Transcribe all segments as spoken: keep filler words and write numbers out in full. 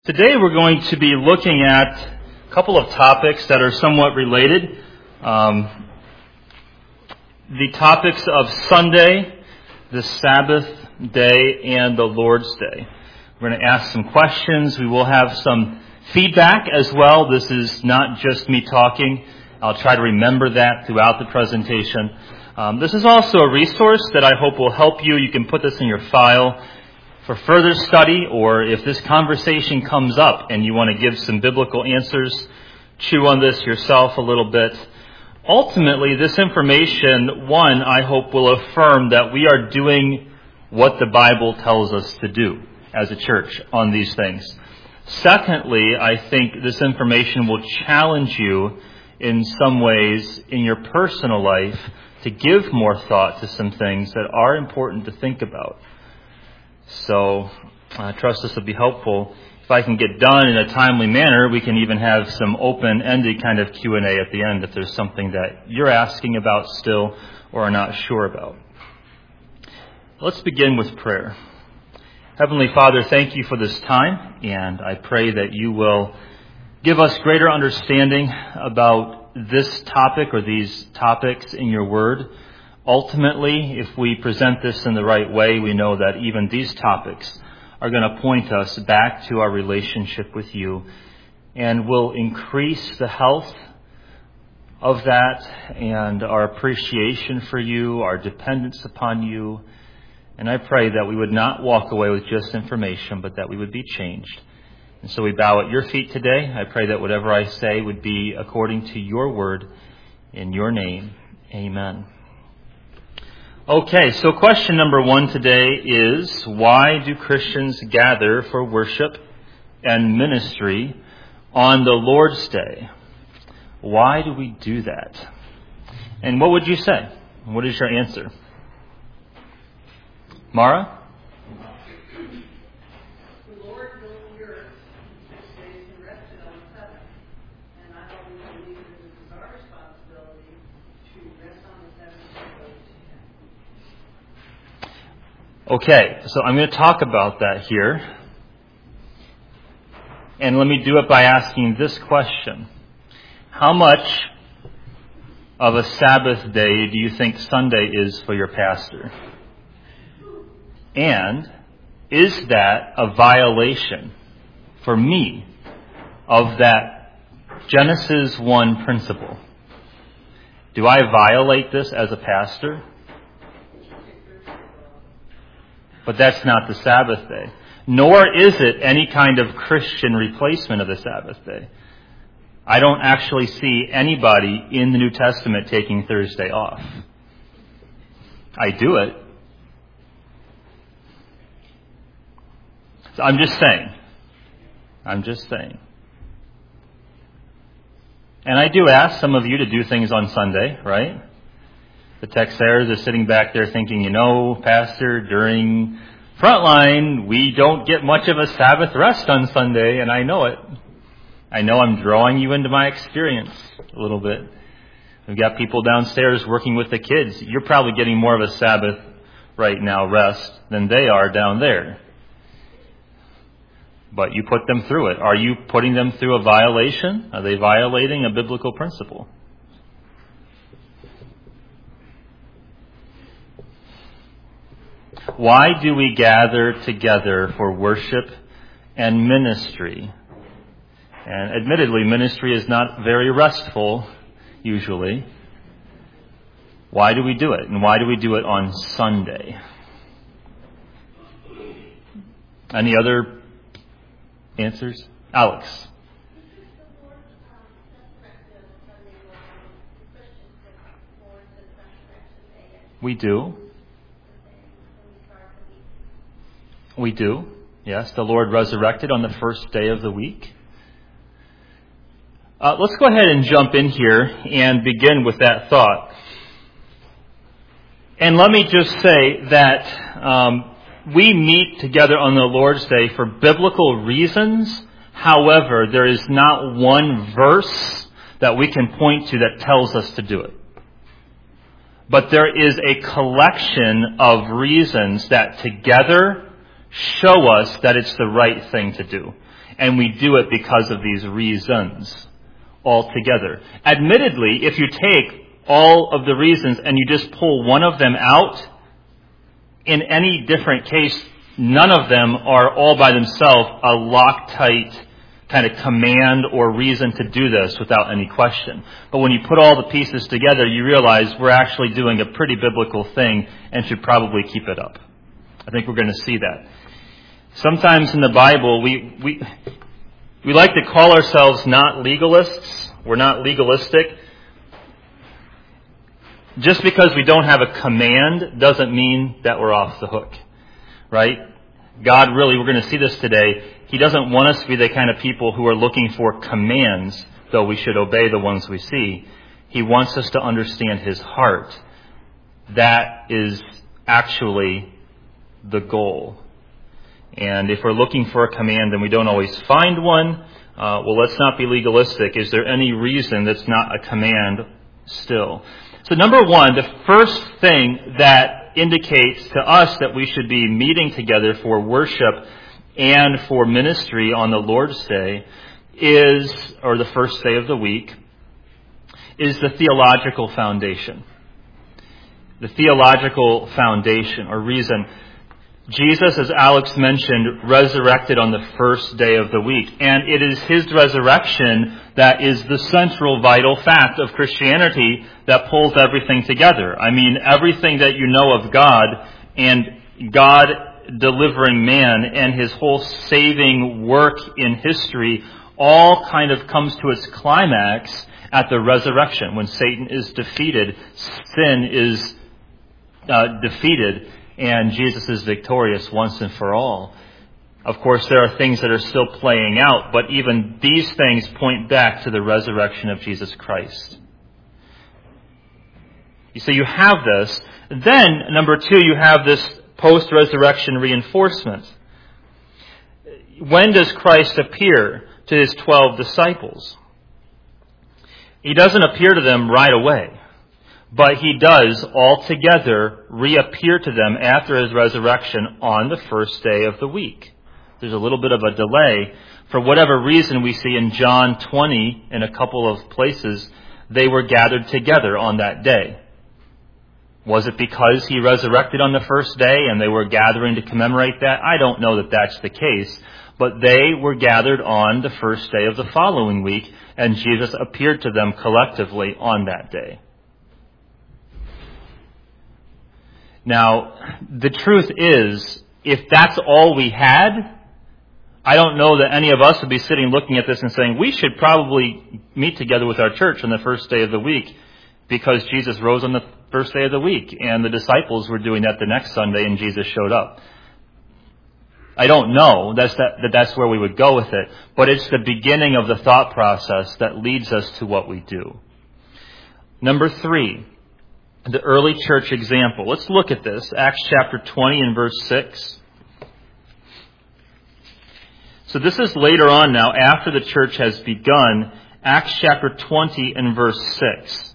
Today we're going to be looking at a couple of topics that are somewhat related. Um, the topics of Sunday, the Sabbath day, and the Lord's Day. We're going to ask some questions. We will have some feedback as well. This is not just me talking. I'll try to remember that throughout the presentation. Um, this is also a resource that I hope will help you. You can put this in your file for further study, or if this conversation comes up and you want to give some biblical answers, chew on this yourself a little bit. Ultimately, this information, one, I hope will affirm that we are doing what the Bible tells us to do as a church on these things. Secondly, I think this information will challenge you in some ways in your personal life to give more thought to some things that are important to think about. So I trust this will be helpful. If I can get done in a timely manner, we can even have some open-ended kind of Q and A at the end if there's something that you're asking about still or are not sure about. Let's begin with prayer. Heavenly Father, thank you for this time, and I pray that you will give us greater understanding about this topic or these topics in your word. Ultimately, if we present this in the right way, we know that even these topics are going to point us back to our relationship with you and will increase the health of that and our appreciation for you, our dependence upon you. And I pray that we would not walk away with just information, but that we would be changed. And so we bow at your feet today. I pray that whatever I say would be according to your word in your name. Amen. Okay, so question number one today is, why do Christians gather for worship and ministry on the Lord's Day? Why do we do that? And what would you say? What is your answer? Mara? The Lord built the earth in six days and rested on the seventh. And I always believe that it is our responsibility to rest on the seventh and go to Him. Okay, so I'm going to talk about that here. And let me do it by asking this question. How much of a Sabbath day do you think Sunday is for your pastor? And is that a violation for me of that Genesis one principle? Do I violate this as a pastor? But that's not the Sabbath day. Nor is it any kind of Christian replacement of the Sabbath day. I don't actually see anybody in the New Testament taking Thursday off. I do it. So I'm just saying. I'm just saying. And I do ask some of you to do things on Sunday, right? The Texers are sitting back there thinking, you know, Pastor, during Frontline, we don't get much of a Sabbath rest on Sunday, and I know it. I know I'm drawing you into my experience a little bit. We've got people downstairs working with the kids. You're probably getting more of a Sabbath right now rest than they are down there. But you put them through it. Are you putting them through a violation? Are they violating a biblical principle? Why do we gather together for worship and ministry? And admittedly, ministry is not very restful, usually. Why do we do it? And why do we do it on Sunday? Any other answers? Alex. We do. We do. Yes, the Lord resurrected on the first day of the week. Uh, let's go ahead and jump in here and begin with that thought. And let me just say that um, we meet together on the Lord's Day for biblical reasons. However, there is not one verse that we can point to that tells us to do it. But there is a collection of reasons that together show us that it's the right thing to do. and we do it because of these reasons altogether. Admittedly, if you take all of the reasons and you just pull one of them out, in any different case, none of them are all by themselves a Loctite kind of command or reason to do this without any question. But when you put all the pieces together, you realize we're actually doing a pretty biblical thing and should probably keep it up. I think we're going to see that. Sometimes in the Bible, we we we like to call ourselves not legalists. We're not legalistic. Just because we don't have a command doesn't mean that we're off the hook, right? God really, we're going to see this today, He doesn't want us to be the kind of people who are looking for commands, though we should obey the ones we see. He wants us to understand His heart. That is actually the goal. And if we're looking for a command and we don't always find one, uh, well, let's not be legalistic. Is there any reason that's not a command still? So number one, the first thing that indicates to us that we should be meeting together for worship and for ministry on the Lord's Day is, or the first day of the week, is the theological foundation. The theological foundation or reason. Jesus, as Alex mentioned, resurrected on the first day of the week. And it is His resurrection that is the central vital fact of Christianity that pulls everything together. I mean, everything that you know of God and God delivering man and His whole saving work in history all kind of comes to its climax at the resurrection. When Satan is defeated, sin is uh, defeated, and Jesus is victorious once and for all. Of course, there are things that are still playing out, but even these things point back to the resurrection of Jesus Christ. So you have this. Then, number two, you have this post-resurrection reinforcement. When does Christ appear to His twelve disciples? He doesn't appear to them right away. But He does altogether reappear to them after His resurrection on the first day of the week. There's a little bit of a delay. For whatever reason, we see in John twenty, in a couple of places, they were gathered together on that day. Was it because He resurrected on the first day and they were gathering to commemorate that? I don't know that that's the case. But they were gathered on the first day of the following week, and Jesus appeared to them collectively on that day. Now, the truth is, if that's all we had, I don't know that any of us would be sitting looking at this and saying, we should probably meet together with our church on the first day of the week because Jesus rose on the first day of the week and the disciples were doing that the next Sunday and Jesus showed up. I don't know that's that, that that's where we would go with it, but it's the beginning of the thought process that leads us to what we do. Number three. The early church example. Let's look at this. Acts chapter twenty and verse six. So this is later on now, after the church has begun. Acts chapter twenty and verse six.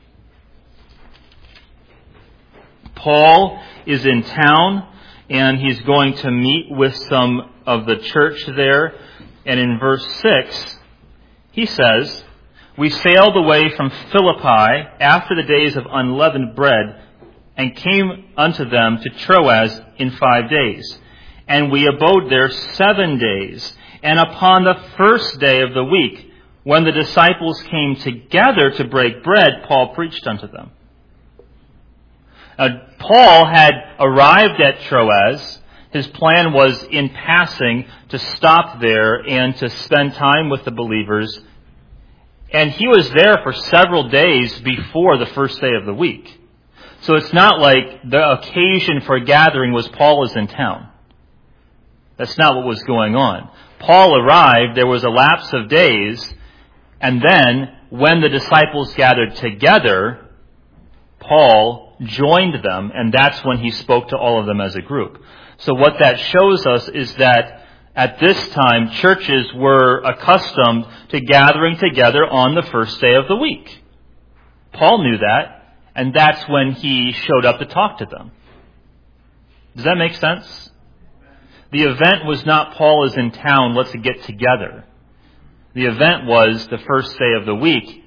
Paul is in town, and he's going to meet with some of the church there. And in verse six, he says, "We sailed away from Philippi after the days of unleavened bread, and came unto them to Troas in five days. And we abode there seven days. And upon the first day of the week, when the disciples came together to break bread, Paul preached unto them." Now, Paul had arrived at Troas. His plan was, in passing, to stop there and to spend time with the believers. And he was there for several days before the first day of the week. So it's not like the occasion for gathering was Paul is in town. That's not what was going on. Paul arrived, there was a lapse of days, and then when the disciples gathered together, Paul joined them, and that's when he spoke to all of them as a group. So what that shows us is that at this time, churches were accustomed to gathering together on the first day of the week. Paul knew that, and that's when he showed up to talk to them. Does that make sense? The event was not Paul is in town, let's get together. The event was the first day of the week.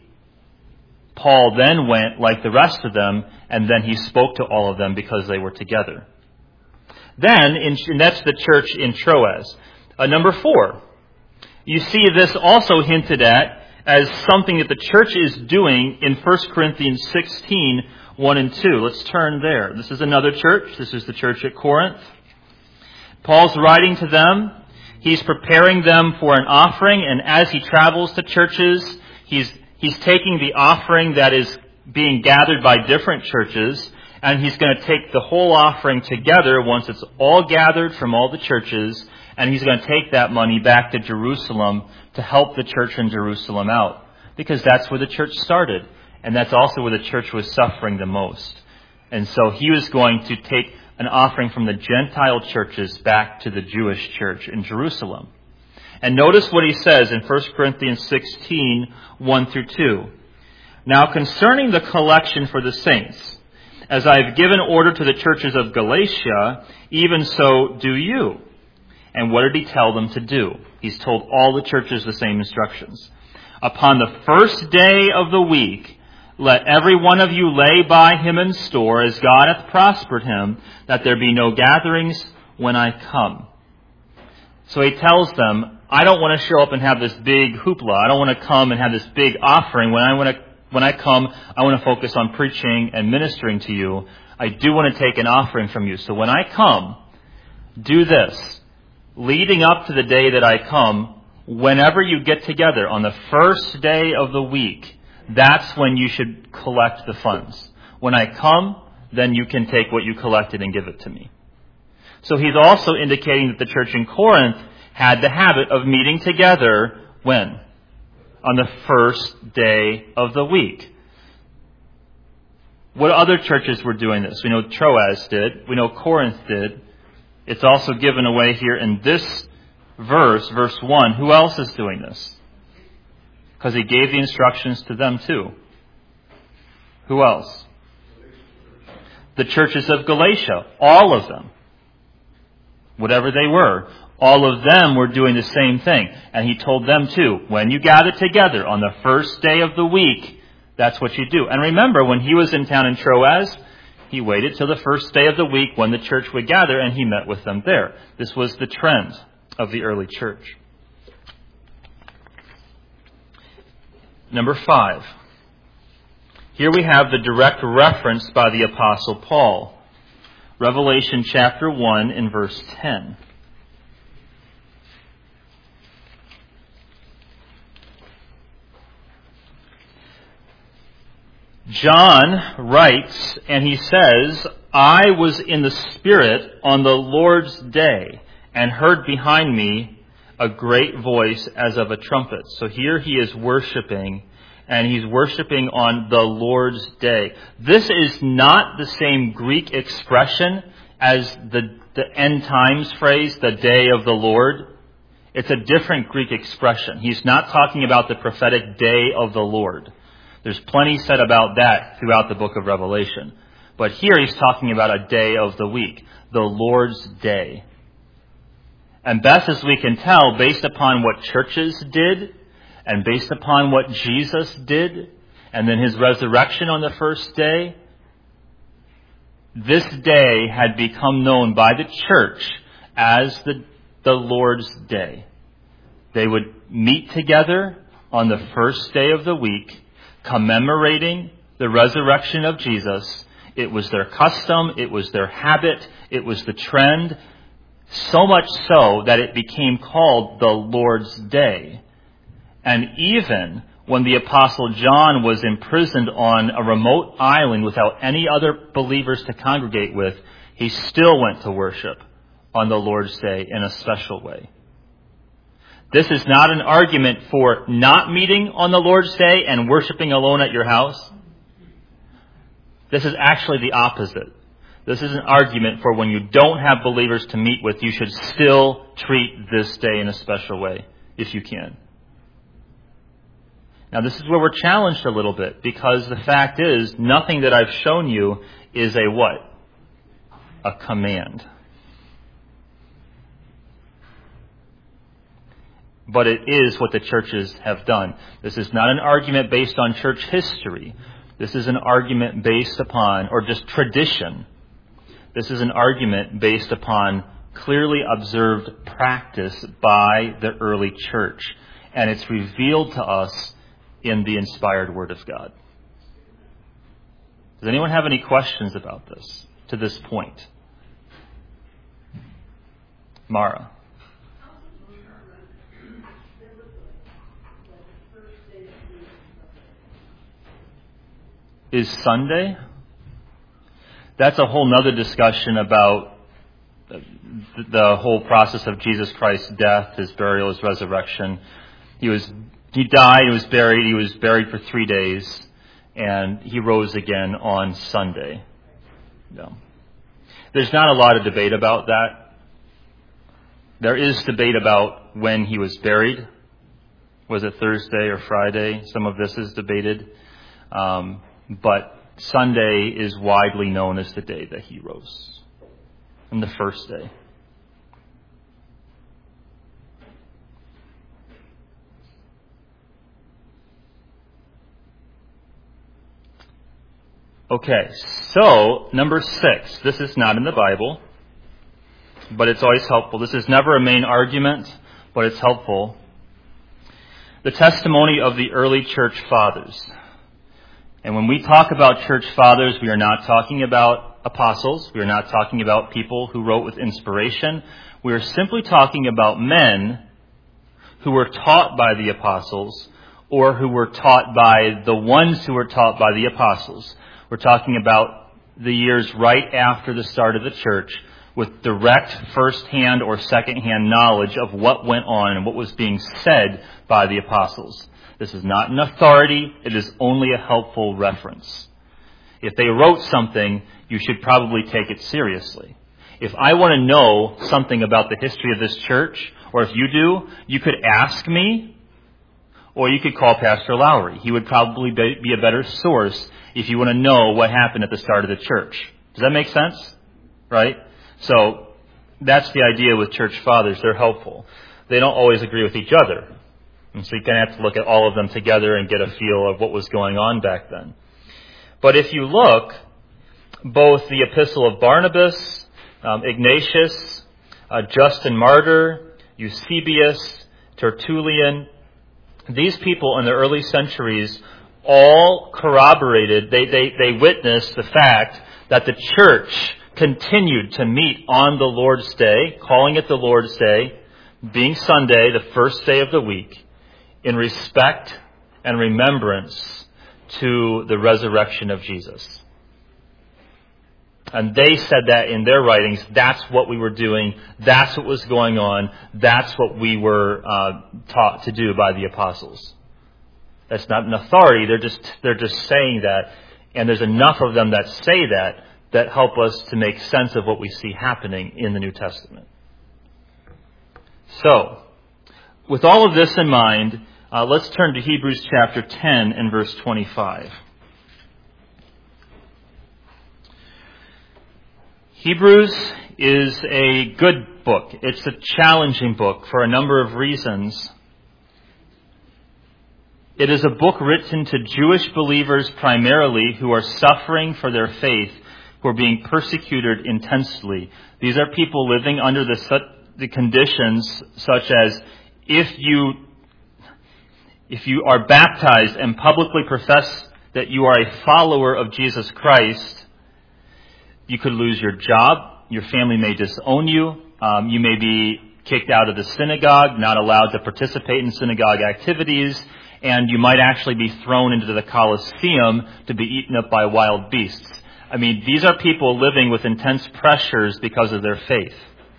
Paul then went like the rest of them, and then he spoke to all of them because they were together. Then, in, and that's the church in Troas. Uh, number four, you see this also hinted at as something that the church is doing in First Corinthians sixteen, one and two. Let's turn there. This is another church. This is the church at Corinth. Paul's writing to them. He's preparing them for an offering, and as he travels to churches, he's he's taking the offering that is being gathered by different churches, and he's going to take the whole offering together once it's all gathered from all the churches, and he's going to take that money back to Jerusalem to help the church in Jerusalem out. Because that's where the church started, and that's also where the church was suffering the most. And so he was going to take an offering from the Gentile churches back to the Jewish church in Jerusalem. And notice what he says in First Corinthians sixteen, one through two. Now concerning the collection for the saints, as I have given order to the churches of Galatia, even so do you. And what did he tell them to do? He's told all the churches the same instructions. Upon the first day of the week, let every one of you lay by him in store, as God hath prospered him, that there be no gatherings when I come. So he tells them, I don't want to show up and have this big hoopla. I don't want to come and have this big offering. When I want to, when I come, I want to focus on preaching and ministering to you. I do want to take an offering from you. So when I come, do this. Leading up to the day that I come, whenever you get together on the first day of the week, that's when you should collect the funds. When I come, then you can take what you collected and give it to me. So he's also indicating that the church in Corinth had the habit of meeting together when? On the first day of the week. What other churches were doing this? We know Troas did. We know Corinth did. It's also given away here in this verse, verse one. Who else is doing this? Because he gave the instructions to them too. Who else? The churches of Galatia. All of them. Whatever they were. All of them were doing the same thing. And he told them too, when you gather together on the first day of the week, that's what you do. And remember, when he was in town in Troas, he waited till the first day of the week when the church would gather, and he met with them there. This was the trend of the early church. Number five. Here we have the direct reference by the Apostle Paul. Revelation chapter one in verse ten. John writes, and he says, I was in the Spirit on the Lord's day, and heard behind me a great voice as of a trumpet. So here he is worshiping, and he's worshiping on the Lord's day. This is not the same Greek expression as the, the end times phrase, the day of the Lord. It's a different Greek expression. He's not talking about the prophetic day of the Lord. There's plenty said about that throughout the book of Revelation. But here he's talking about a day of the week, the Lord's day. And best as we can tell, based upon what churches did, and based upon what Jesus did, and then his resurrection on the first day, this day had become known by the church as the, the Lord's day. They would meet together on the first day of the week, commemorating the resurrection of Jesus. It was their custom, it was their habit, it was the trend, so much so that it became called the Lord's Day. And even when the Apostle John was imprisoned on a remote island without any other believers to congregate with, he still went to worship on the Lord's Day in a special way. This is not an argument for not meeting on the Lord's Day and worshiping alone at your house. This is actually the opposite. This is an argument for when you don't have believers to meet with, you should still treat this day in a special way, if you can. Now, this is where we're challenged a little bit, because the fact is, nothing that I've shown you is a what? A command. but it is what the churches have done. This is not an argument based on church history. This is an argument based upon, or just tradition. This is an argument based upon clearly observed practice by the early church. And it's revealed to us in the inspired Word of God. Does anyone have any questions about this to this point? Mara. Is Sunday? That's a whole nother discussion about the whole process of Jesus Christ's death, His burial, His resurrection. He was, He died, He was buried, He was buried for three days, and He rose again on Sunday. Yeah. There's not a lot of debate about that. There is debate about when He was buried. Was it Thursday or Friday? Some of this is debated. Um, but Sunday is widely known as the day that He rose. And the first day. Okay, so number six. This is not in the Bible, but it's always helpful. This is never a main argument, but it's helpful. The testimony of the early church fathers. And when we talk about church fathers, we are not talking about apostles. We are not talking about people who wrote with inspiration. We are simply talking about men who were taught by the apostles or who were taught by the ones who were taught by the apostles. We're talking about the years right after the start of the church with direct first-hand or second-hand knowledge of what went on and what was being said by the apostles. This is not an authority. It is only a helpful reference. If they wrote something, you should probably take it seriously. If I want to know something about the history of this church, or if you do, you could ask me, or you could call Pastor Lowry. He would probably be a better source if you want to know what happened at the start of the church. Does that make sense? Right? So that's the idea with church fathers. They're helpful. They don't always agree with each other. And so you kind of have to look at all of them together and get a feel of what was going on back then. But if you look, both the Epistle of Barnabas, um, Ignatius, uh, Justin Martyr, Eusebius, Tertullian, these people in the early centuries all corroborated, they, they, they witnessed the fact that the church continued to meet on the Lord's Day, calling it the Lord's Day, being Sunday, the first day of the week, in respect and remembrance to the resurrection of Jesus. And they said that in their writings. That's what we were doing. That's what was going on. That's what we were uh, taught to do by the apostles. That's not an authority. They're just they're just saying that. And there's enough of them that say that that help us to make sense of what we see happening in the New Testament. So, with all of this in mind, uh, let's turn to Hebrews chapter ten and verse twenty-five. Hebrews is a good book. It's a challenging book for a number of reasons. It is a book written to Jewish believers primarily who are suffering for their faith, who are being persecuted intensely. These are people living under the, the conditions such as if you, if you are baptized and publicly profess that you are a follower of Jesus Christ, you could lose your job. Your family may disown you. Um, you may be kicked out of the synagogue, not allowed to participate in synagogue activities, and you might actually be thrown into the Colosseum to be eaten up by wild beasts. I mean, these are people living with intense pressures because of their faith.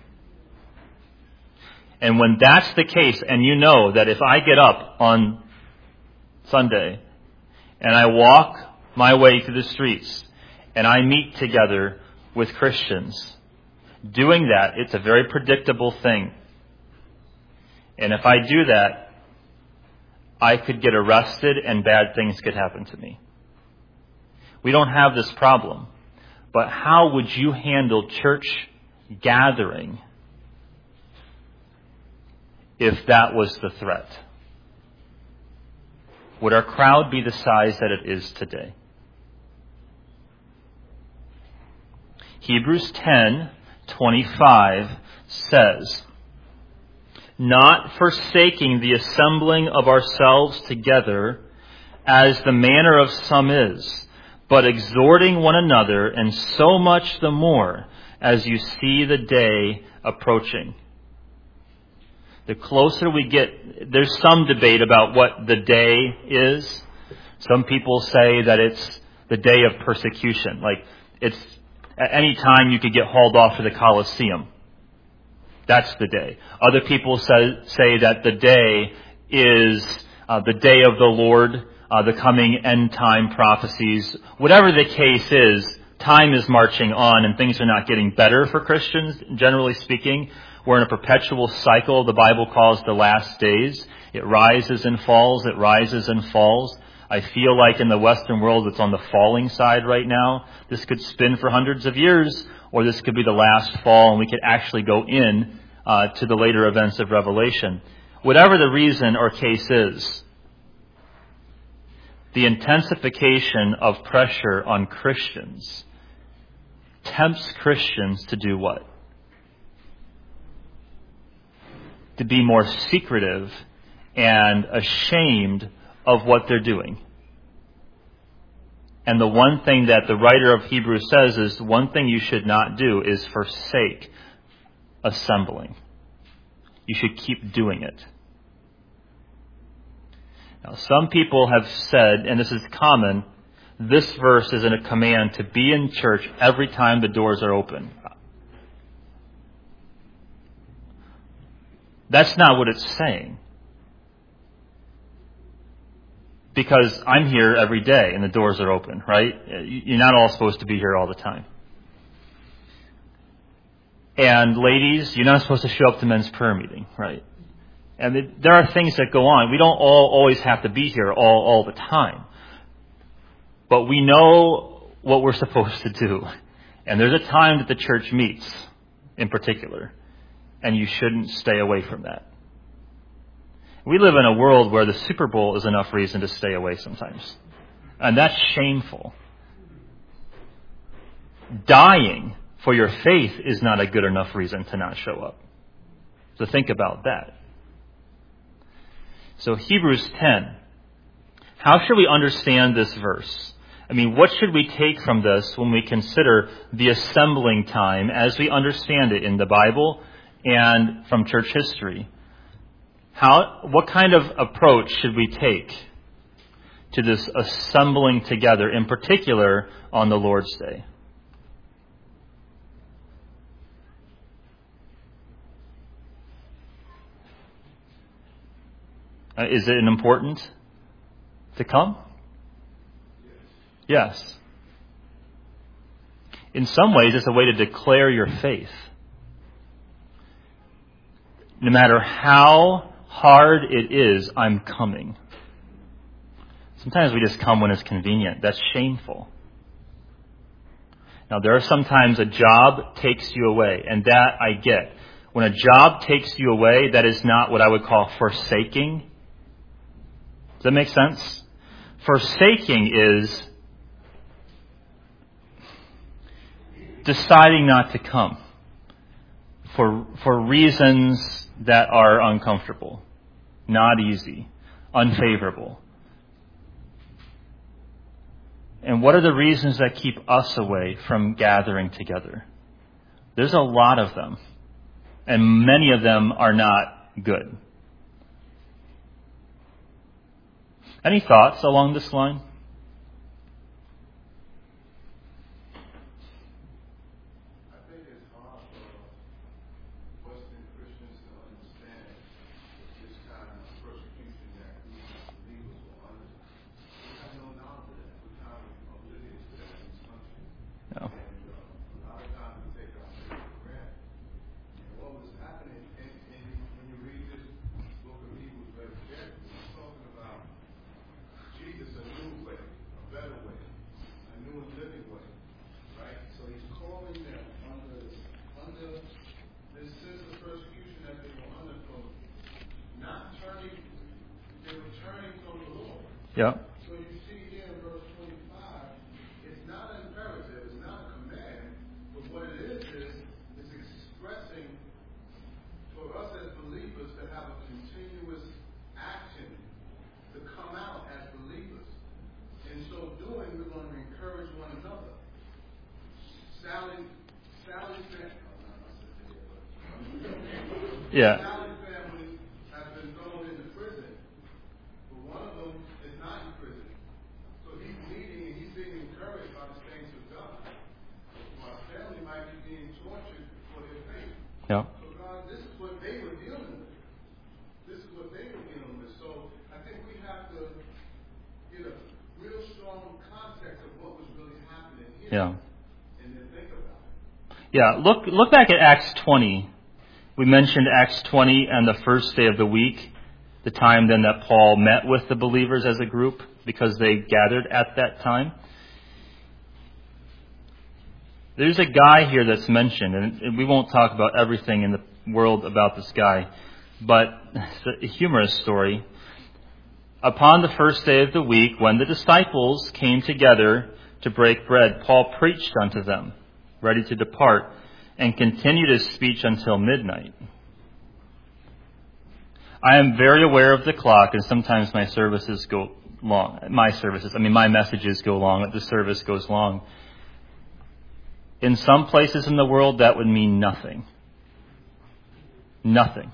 And when that's the case, and you know that if I get up on Sunday and I walk my way through the streets and I meet together with Christians, doing that, it's a very predictable thing. And if I do that, I could get arrested and bad things could happen to me. We don't have this problem. But how would you handle church gathering if that was the threat? Would our crowd be the size that it is today? Hebrews ten twenty-five says, not forsaking the assembling of ourselves together, as the manner of some is, but exhorting one another, and so much the more as you see the day approaching. The closer we get, there's some debate about what the day is. Some people say that it's the day of persecution. Like, it's at any time you could get hauled off to the Colosseum. That's the day. Other people say, say that the day is uh, the day of the Lord, uh, the coming end time prophecies. Whatever the case is, time is marching on and things are not getting better for Christians, generally speaking. We're in a perpetual cycle the Bible calls the last days. It rises and falls, it rises and falls. I feel like in the Western world it's on the falling side right now. This could spin for hundreds of years, or this could be the last fall and we could actually go in uh, to the later events of Revelation. Whatever the reason or case is, the intensification of pressure on Christians tempts Christians to do what? To be more secretive and ashamed of what they're doing. And the one thing that the writer of Hebrews says is one thing you should not do is forsake assembling. You should keep doing it. Now, some people have said, and this is common, this verse is in a command to be in church every time the doors are open. That's not what it's saying. Because I'm here every day and the doors are open, right? You're not all supposed to be here all the time. And ladies, you're not supposed to show up to men's prayer meeting, right? And it, there are things that go on. We don't all always have to be here all, all the time. But we know what we're supposed to do. And there's a time that the church meets, in particular. And you shouldn't stay away from that. We live in a world where the Super Bowl is enough reason to stay away sometimes. And that's shameful. Dying for your faith is not a good enough reason to not show up. So think about that. So Hebrews ten. How should we understand this verse? I mean, what should we take from this when we consider the assembling time as we understand it in the Bible and from church history? How, what kind of approach should we take to this assembling together, in particular on the Lord's Day? Uh, is it important to come? Yes. In some ways, it's a way to declare your faith. No matter how hard it is, I'm coming. Sometimes we just come when it's convenient. That's shameful. Now, there are sometimes a job takes you away, and that I get. When a job takes you away, that is not what I would call forsaking. Does that make sense? Forsaking is deciding not to come for for reasons that are uncomfortable, not easy, unfavorable. And what are the reasons that keep us away from gathering together? There's a lot of them, and many of them are not good. Any thoughts along this line? Yeah. So you see here in verse twenty-five, it's not an imperative, it's not a command, but what it is is, it's expressing for us as believers to have a continuous action to come out as believers. In so doing, we're going to encourage one another. Sally, Sally's family, Yeah. Sally's family has been thrown into prison, but one of them is not in prison. So he's meeting and he's being encouraged by the saints of God. While family might be being tortured for their faith. Yeah. So God, this is what they were dealing with. This is what they were dealing with. So I think we have to get a real strong context of what was really happening here. Yeah. And then think about it. Yeah. Look look back at Acts twenty. We mentioned Acts twenty and the first day of the week, the time then that Paul met with the believers as a group because they gathered at that time. There's a guy here that's mentioned, and we won't talk about everything in the world about this guy, but it's a humorous story. Upon the first day of the week, when the disciples came together to break bread, Paul preached unto them, ready to depart, and continued his speech until midnight. I am very aware of the clock, and sometimes my services go long. My services, I mean my messages go long, the service goes long. In some places in the world, that would mean nothing. Nothing.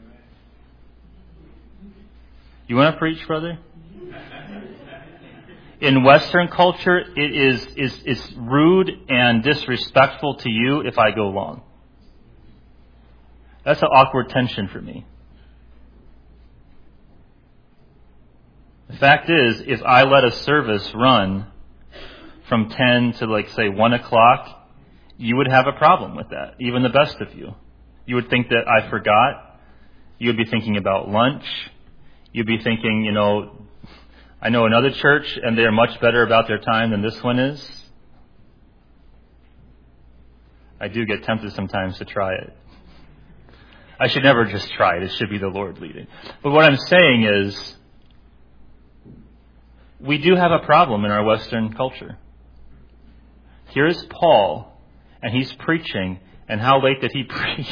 You want to preach, brother? In Western culture, it is, is, is rude and disrespectful to you if I go long. That's an awkward tension for me. The fact is, if I let a service run from ten to, like, say, one o'clock, you would have a problem with that, even the best of you. You would think that I forgot. You would be thinking about lunch. You'd be thinking, you know, I know another church, and they are much better about their time than this one is. I do get tempted sometimes to try it. I should never just try it. It should be the Lord leading. But what I'm saying is, we do have a problem in our Western culture. Here is Paul, and he's preaching, and how late did he preach?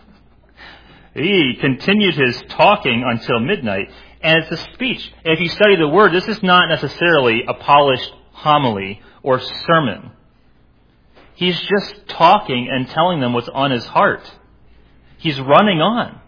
He continued his talking until midnight. And it's a speech. And if you study the word, this is not necessarily a polished homily or sermon. He's just talking and telling them what's on his heart. He's running on.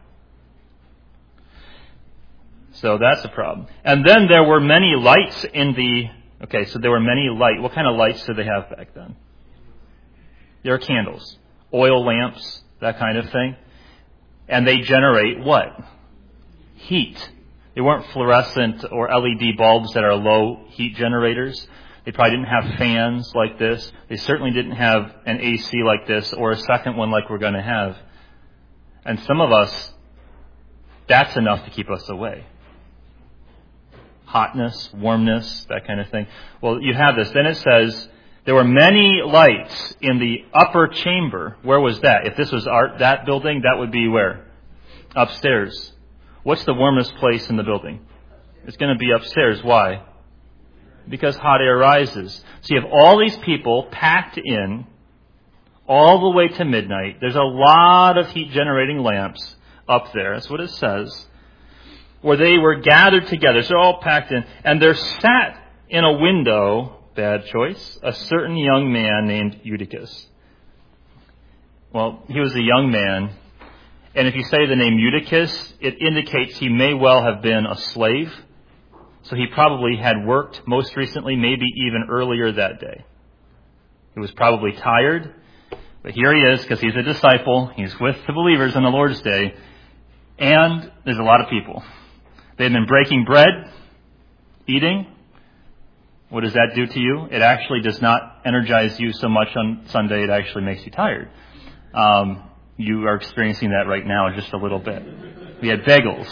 So that's a problem. And then there were many lights in the... Okay, so there were many light. What kind of lights did they have back then? There are candles, oil lamps, that kind of thing. And they generate what? Heat. They weren't fluorescent or L E D bulbs that are low heat generators. They probably didn't have fans like this. They certainly didn't have an A C like this or a second one like we're going to have. And some of us, that's enough to keep us away. Hotness, warmness, that kind of thing. Well, you have this. Then it says, there were many lights in the upper chamber. Where was that? If this was our, that building, that would be where? Upstairs. What's the warmest place in the building? It's going to be upstairs. Why? Because hot air rises. So you have all these people packed in all the way to midnight. There's a lot of heat generating lamps up there. That's what it says. Where they were gathered together. So they're all packed in. And there sat in a window, bad choice, a certain young man named Eutychus. Well, he was a young man. And if you say the name Eutychus, it indicates he may well have been a slave. So he probably had worked most recently, maybe even earlier that day. He was probably tired. But here he is, because he's a disciple. He's with the believers on the Lord's Day. And there's a lot of people. They've been breaking bread, eating. What does that do to you? It actually does not energize you so much on Sunday. It actually makes you tired. Um... You are experiencing that right now just a little bit. We had bagels.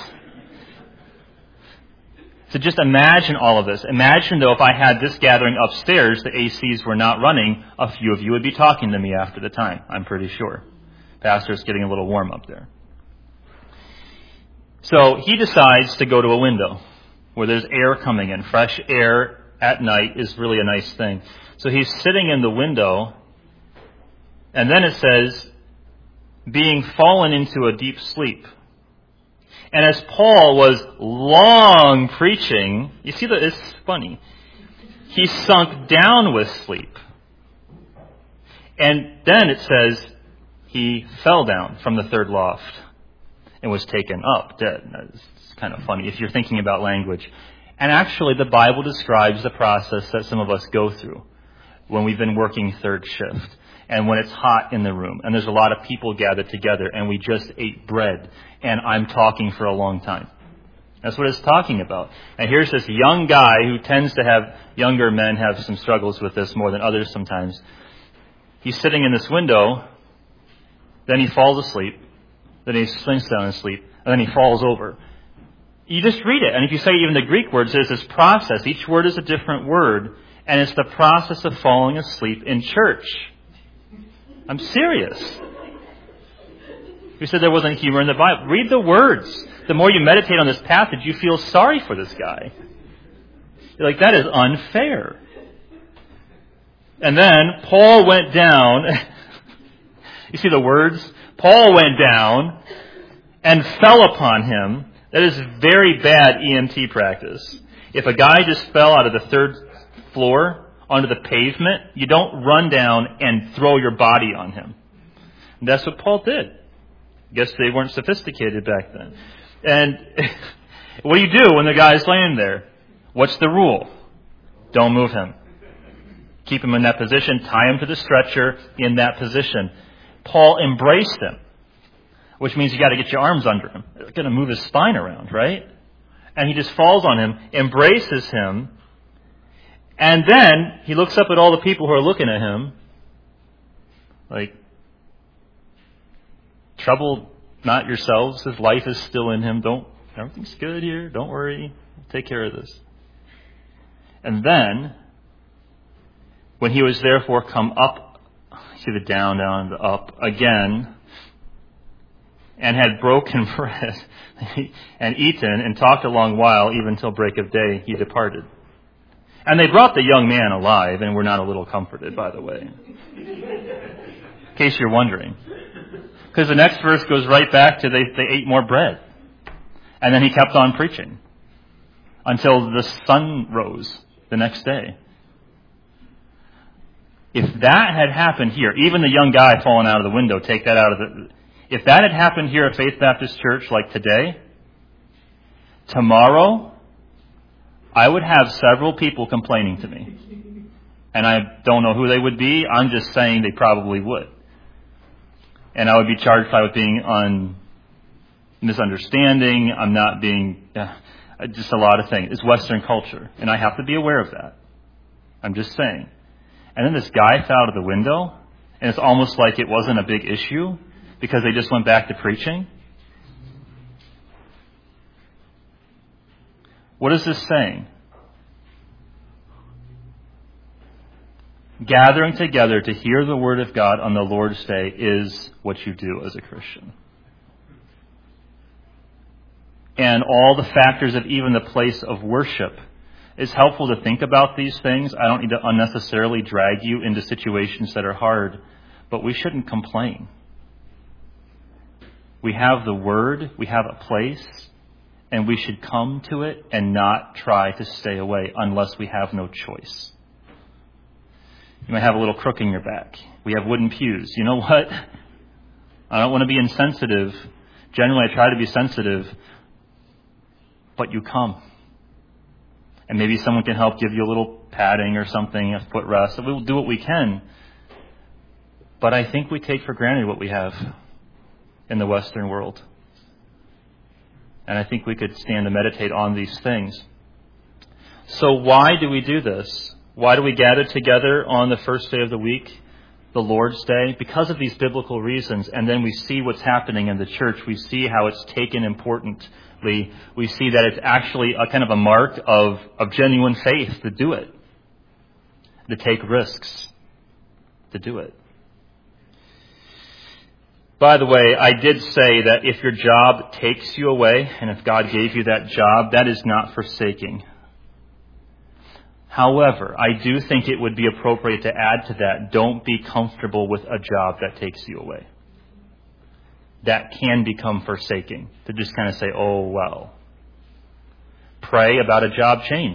So just imagine all of this. Imagine, though, if I had this gathering upstairs, the A Cs were not running, a few of you would be talking to me after the time, I'm pretty sure. Pastor's getting a little warm up there. So he decides to go to a window where there's air coming in. Fresh air at night is really a nice thing. So he's sitting in the window, and then it says, being fallen into a deep sleep. And as Paul was long preaching, you see that it's funny, he sunk down with sleep. And then it says he fell down from the third loft and was taken up dead. It's kind of funny if you're thinking about language. And actually the Bible describes the process that some of us go through when we've been working third shift and when it's hot in the room and there's a lot of people gathered together and we just ate bread and I'm talking for a long time. That's what it's talking about. And here's this young guy who tends to have, younger men have some struggles with this more than others sometimes. He's sitting in this window, then he falls asleep, then he sinks down and sleep, and then he falls over. You just read it, and if you say even the Greek words, there's this process. Each word is a different word, and it's the process of falling asleep in church. I'm serious. You said there wasn't humor in the Bible. Read the words. The more you meditate on this passage, you feel sorry for this guy. You're like, that is unfair. And then Paul went down. You see the words? Paul went down and fell upon him. That is very bad E M T practice. If a guy just fell out of the third floor onto the pavement, you don't run down and throw your body on him. And that's what Paul did. I guess they weren't sophisticated back then. And what do you do when the guy's laying there? What's the rule? Don't move him. Keep him in that position. Tie him to the stretcher in that position. Paul embraced him, which means you got to get your arms under him. You're going to move his spine around, right? And he just falls on him, embraces him, and then he looks up at all the people who are looking at him like, trouble not yourselves, his life is still in him. Don't, everything's good here. Don't worry. Take care of this. And then, when he was therefore come up, see the down, down, the up again, and had broken bread and eaten and talked a long while, even till break of day, he departed. And they brought the young man alive, and were not a little comforted, by the way. In case you're wondering. Because the next verse goes right back to they, they ate more bread. And then he kept on preaching until the sun rose the next day. If that had happened here, even the young guy falling out of the window, take that out of the... If that had happened here at Faith Baptist Church like today, tomorrow, I would have several people complaining to me. And I don't know who they would be. I'm just saying they probably would. And I would be charged with being on misunderstanding. I'm not being... Uh, just a lot of things. It's Western culture. And I have to be aware of that. I'm just saying. And then this guy fell out of the window, and it's almost like it wasn't a big issue because they just went back to preaching. What is this saying? Gathering together to hear the Word of God on the Lord's Day is what you do as a Christian. And all the factors of even the place of worship. It's helpful to think about these things. I don't need to unnecessarily drag you into situations that are hard, but we shouldn't complain. We have the Word, we have a place, and we should come to it and not try to stay away unless we have no choice. You might have a little crook in your back. We have wooden pews. You know what? I don't want to be insensitive. Generally, I try to be sensitive, but you come. And maybe someone can help give you a little padding or something, a footrest. So we'll do what we can. But I think we take for granted what we have in the Western world. And I think we could stand to meditate on these things. So why do we do this? Why do we gather together on the first day of the week, the Lord's Day? Because of these biblical reasons. And then we see what's happening in the church. We see how it's taken importantly. We see that it's actually a kind of a mark of, of genuine faith to do it. To take risks to do it. By the way, I did say that if your job takes you away, and if God gave you that job, that is not forsaking. However, I do think it would be appropriate to add to that, don't be comfortable with a job that takes you away. That can become forsaking, to just kind of say, oh, well. Pray about a job change.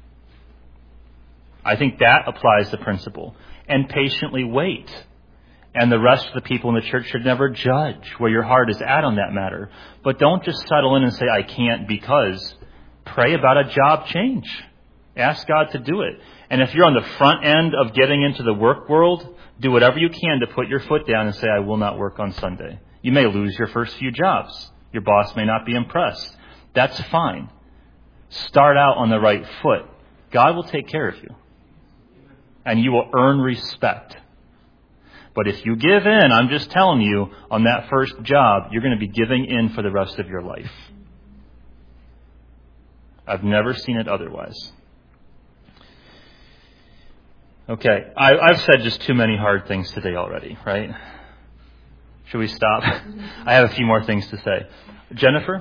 I think that applies the principle. And patiently wait. And the rest of the people in the church should never judge where your heart is at on that matter. But don't just settle in and say, I can't because. Pray about a job change. Ask God to do it. And if you're on the front end of getting into the work world, do whatever you can to put your foot down and say, I will not work on Sunday. You may lose your first few jobs. Your boss may not be impressed. That's fine. Start out on the right foot. God will take care of you. And you will earn respect. But if you give in, I'm just telling you, on that first job, you're going to be giving in for the rest of your life. I've never seen it otherwise. Okay, I, I've said just too many hard things today already, right? Should we stop? I have a few more things to say. Jennifer?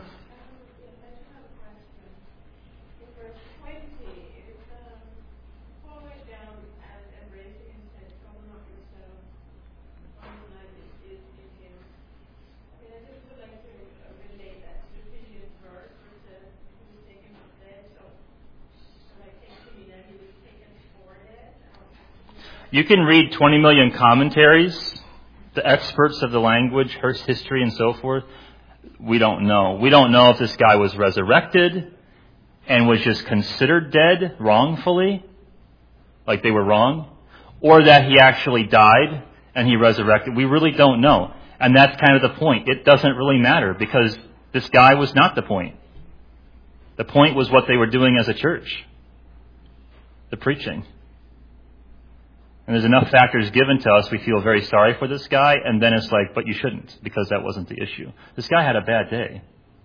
You can read twenty million commentaries, the experts of the language, her history, and so forth. We don't know. We don't know if this guy was resurrected and was just considered dead wrongfully, like they were wrong, or that he actually died and he resurrected. We really don't know. And that's kind of the point. It doesn't really matter because this guy was not the point. The point was what they were doing as a church, the preaching. And there's enough factors given to us, we feel very sorry for this guy, and then it's like, but you shouldn't, because that wasn't the issue. This guy had a bad day.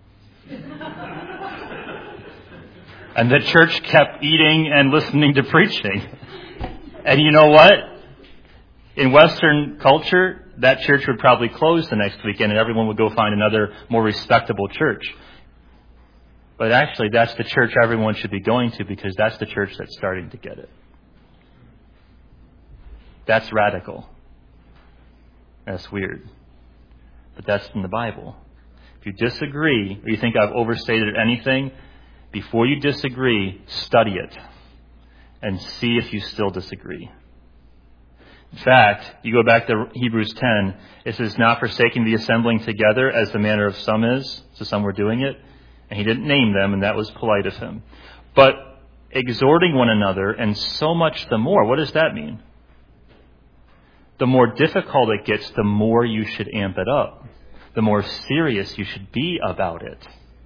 And the church kept eating and listening to preaching. And you know what? In Western culture, that church would probably close the next weekend, and everyone would go find another more respectable church. But actually, that's the church everyone should be going to, because that's the church that's starting to get it. That's radical. That's weird. But that's in the Bible. If you disagree, or you think I've overstated anything, before you disagree, study it. And see if you still disagree. In fact, you go back to Hebrews ten, it says, not forsaking the assembling together as the manner of some is. So some were doing it. And he didn't name them, and that was polite of him. But exhorting one another, and so much the more. What does that mean? The more difficult it gets, the more you should amp it up. The more serious you should be about it.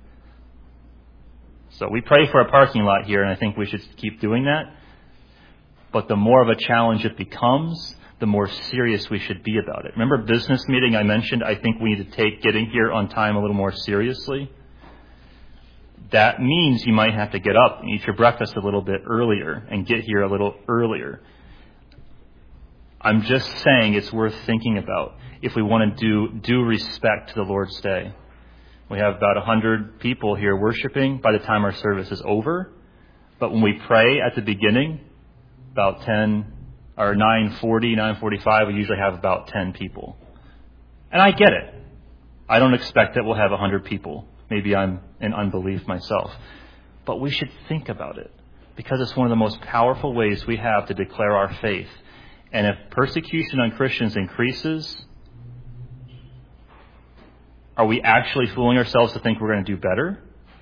So we pray for a parking lot here, and I think we should keep doing that. But the more of a challenge it becomes, the more serious we should be about it. Remember business meeting I mentioned? I think we need to take getting here on time a little more seriously. That means you might have to get up and eat your breakfast a little bit earlier and get here a little earlier. I'm just saying it's worth thinking about if we want to do due respect to the Lord's Day. We have about one hundred people here worshiping by the time our service is over. But when we pray at the beginning, about ten or nine forty, nine forty-five, we usually have about ten people. And I get it. I don't expect that we'll have one hundred people. Maybe I'm in unbelief myself. But we should think about it because it's one of the most powerful ways we have to declare our faith. And if persecution on Christians increases, are we actually fooling ourselves to think we're going to do better?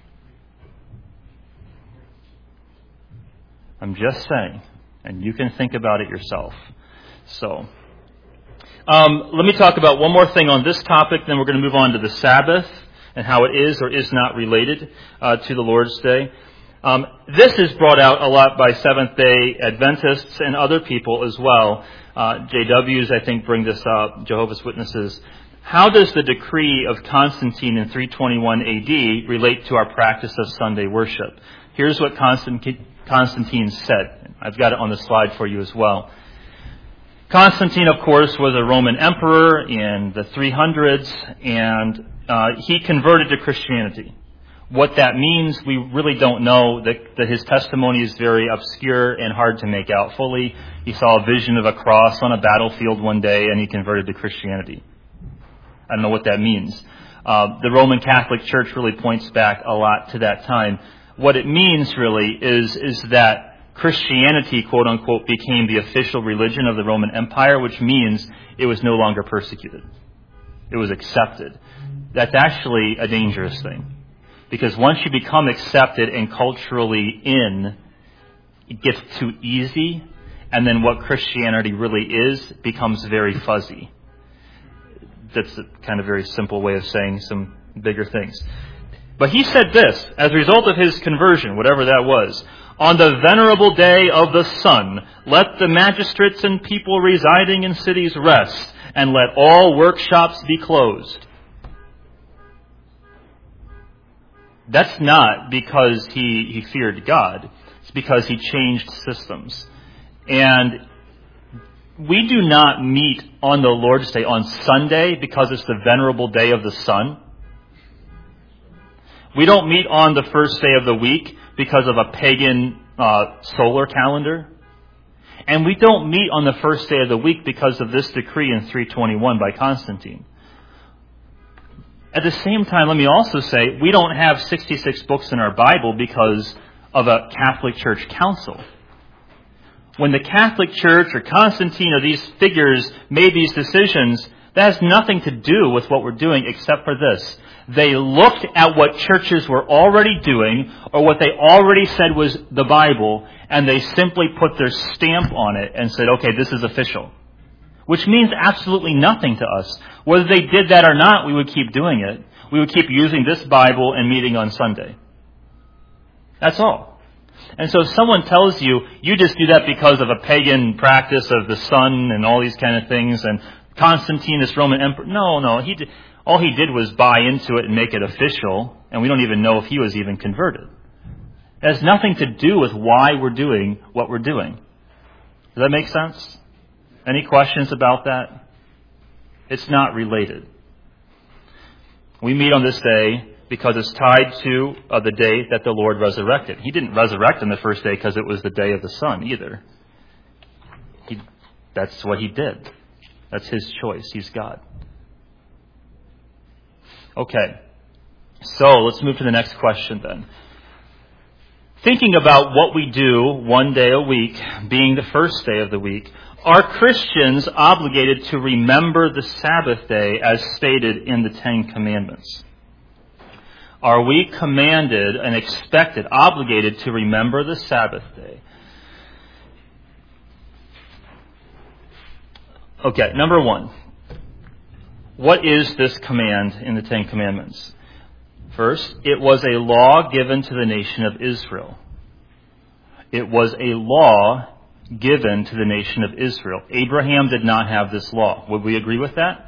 I'm just saying, and you can think about it yourself. So, um, let me talk about one more thing on this topic, then we're going to move on to the Sabbath and how it is or is not related uh, to the Lord's Day. Um, this is brought out a lot by Seventh-day Adventists and other people as well. Uh, J Ws, I think, bring this up, Jehovah's Witnesses. How does the decree of Constantine in three twenty-one A D relate to our practice of Sunday worship? Here's what Constantine said. I've got it on the slide for you as well. Constantine, of course, was a Roman emperor in the three hundreds, and uh, he converted to Christianity. What that means, we really don't know. That, that his testimony is very obscure and hard to make out fully. He saw a vision of a cross on a battlefield one day, and he converted to Christianity. I don't know what that means. Uh, the Roman Catholic Church really points back a lot to that time. What it means really is, is that Christianity, quote unquote, became the official religion of the Roman Empire, which means it was no longer persecuted. It was accepted. That's actually a dangerous thing. Because once you become accepted and culturally in, it gets too easy, and then what Christianity really is becomes very fuzzy. That's a kind of very simple way of saying some bigger things. But he said this, as a result of his conversion, whatever that was, on the venerable day of the sun, let the magistrates and people residing in cities rest, and let all workshops be closed. That's not because he, he feared God. It's because he changed systems. And we do not meet on the Lord's Day on Sunday because it's the venerable day of the sun. We don't meet on the first day of the week because of a pagan uh, solar calendar. And we don't meet on the first day of the week because of this decree in three twenty-one by Constantine. At the same time, let me also say, we don't have sixty-six books in our Bible because of a Catholic Church council. When the Catholic Church or Constantine or these figures made these decisions, that has nothing to do with what we're doing except for this. They looked at what churches were already doing or what they already said was the Bible, and they simply put their stamp on it and said, okay, this is official. Which means absolutely nothing to us. Whether they did that or not, we would keep doing it. We would keep using this Bible and meeting on Sunday. That's all. And so if someone tells you, you just do that because of a pagan practice of the sun and all these kind of things, and Constantine, this Roman emperor, no, no, he did, all he did was buy into it and make it official, and we don't even know if he was even converted. It has nothing to do with why we're doing what we're doing. Does that make sense? Any questions about that? It's not related. We meet on this day because it's tied to uh, the day that the Lord resurrected. He didn't resurrect on the first day because it was the day of the sun either. He, that's what he did. That's his choice. He's God. Okay. So let's move to the next question then. Thinking about what we do one day a week, being the first day of the week, are Christians obligated to remember the Sabbath day as stated in the Ten Commandments? Are we commanded and expected, obligated to remember the Sabbath day? Okay, number one. What is this command in the Ten Commandments? First, it was a law given to the nation of Israel. It was a law given to the nation of Israel. Abraham did not have this law. Would we agree with that?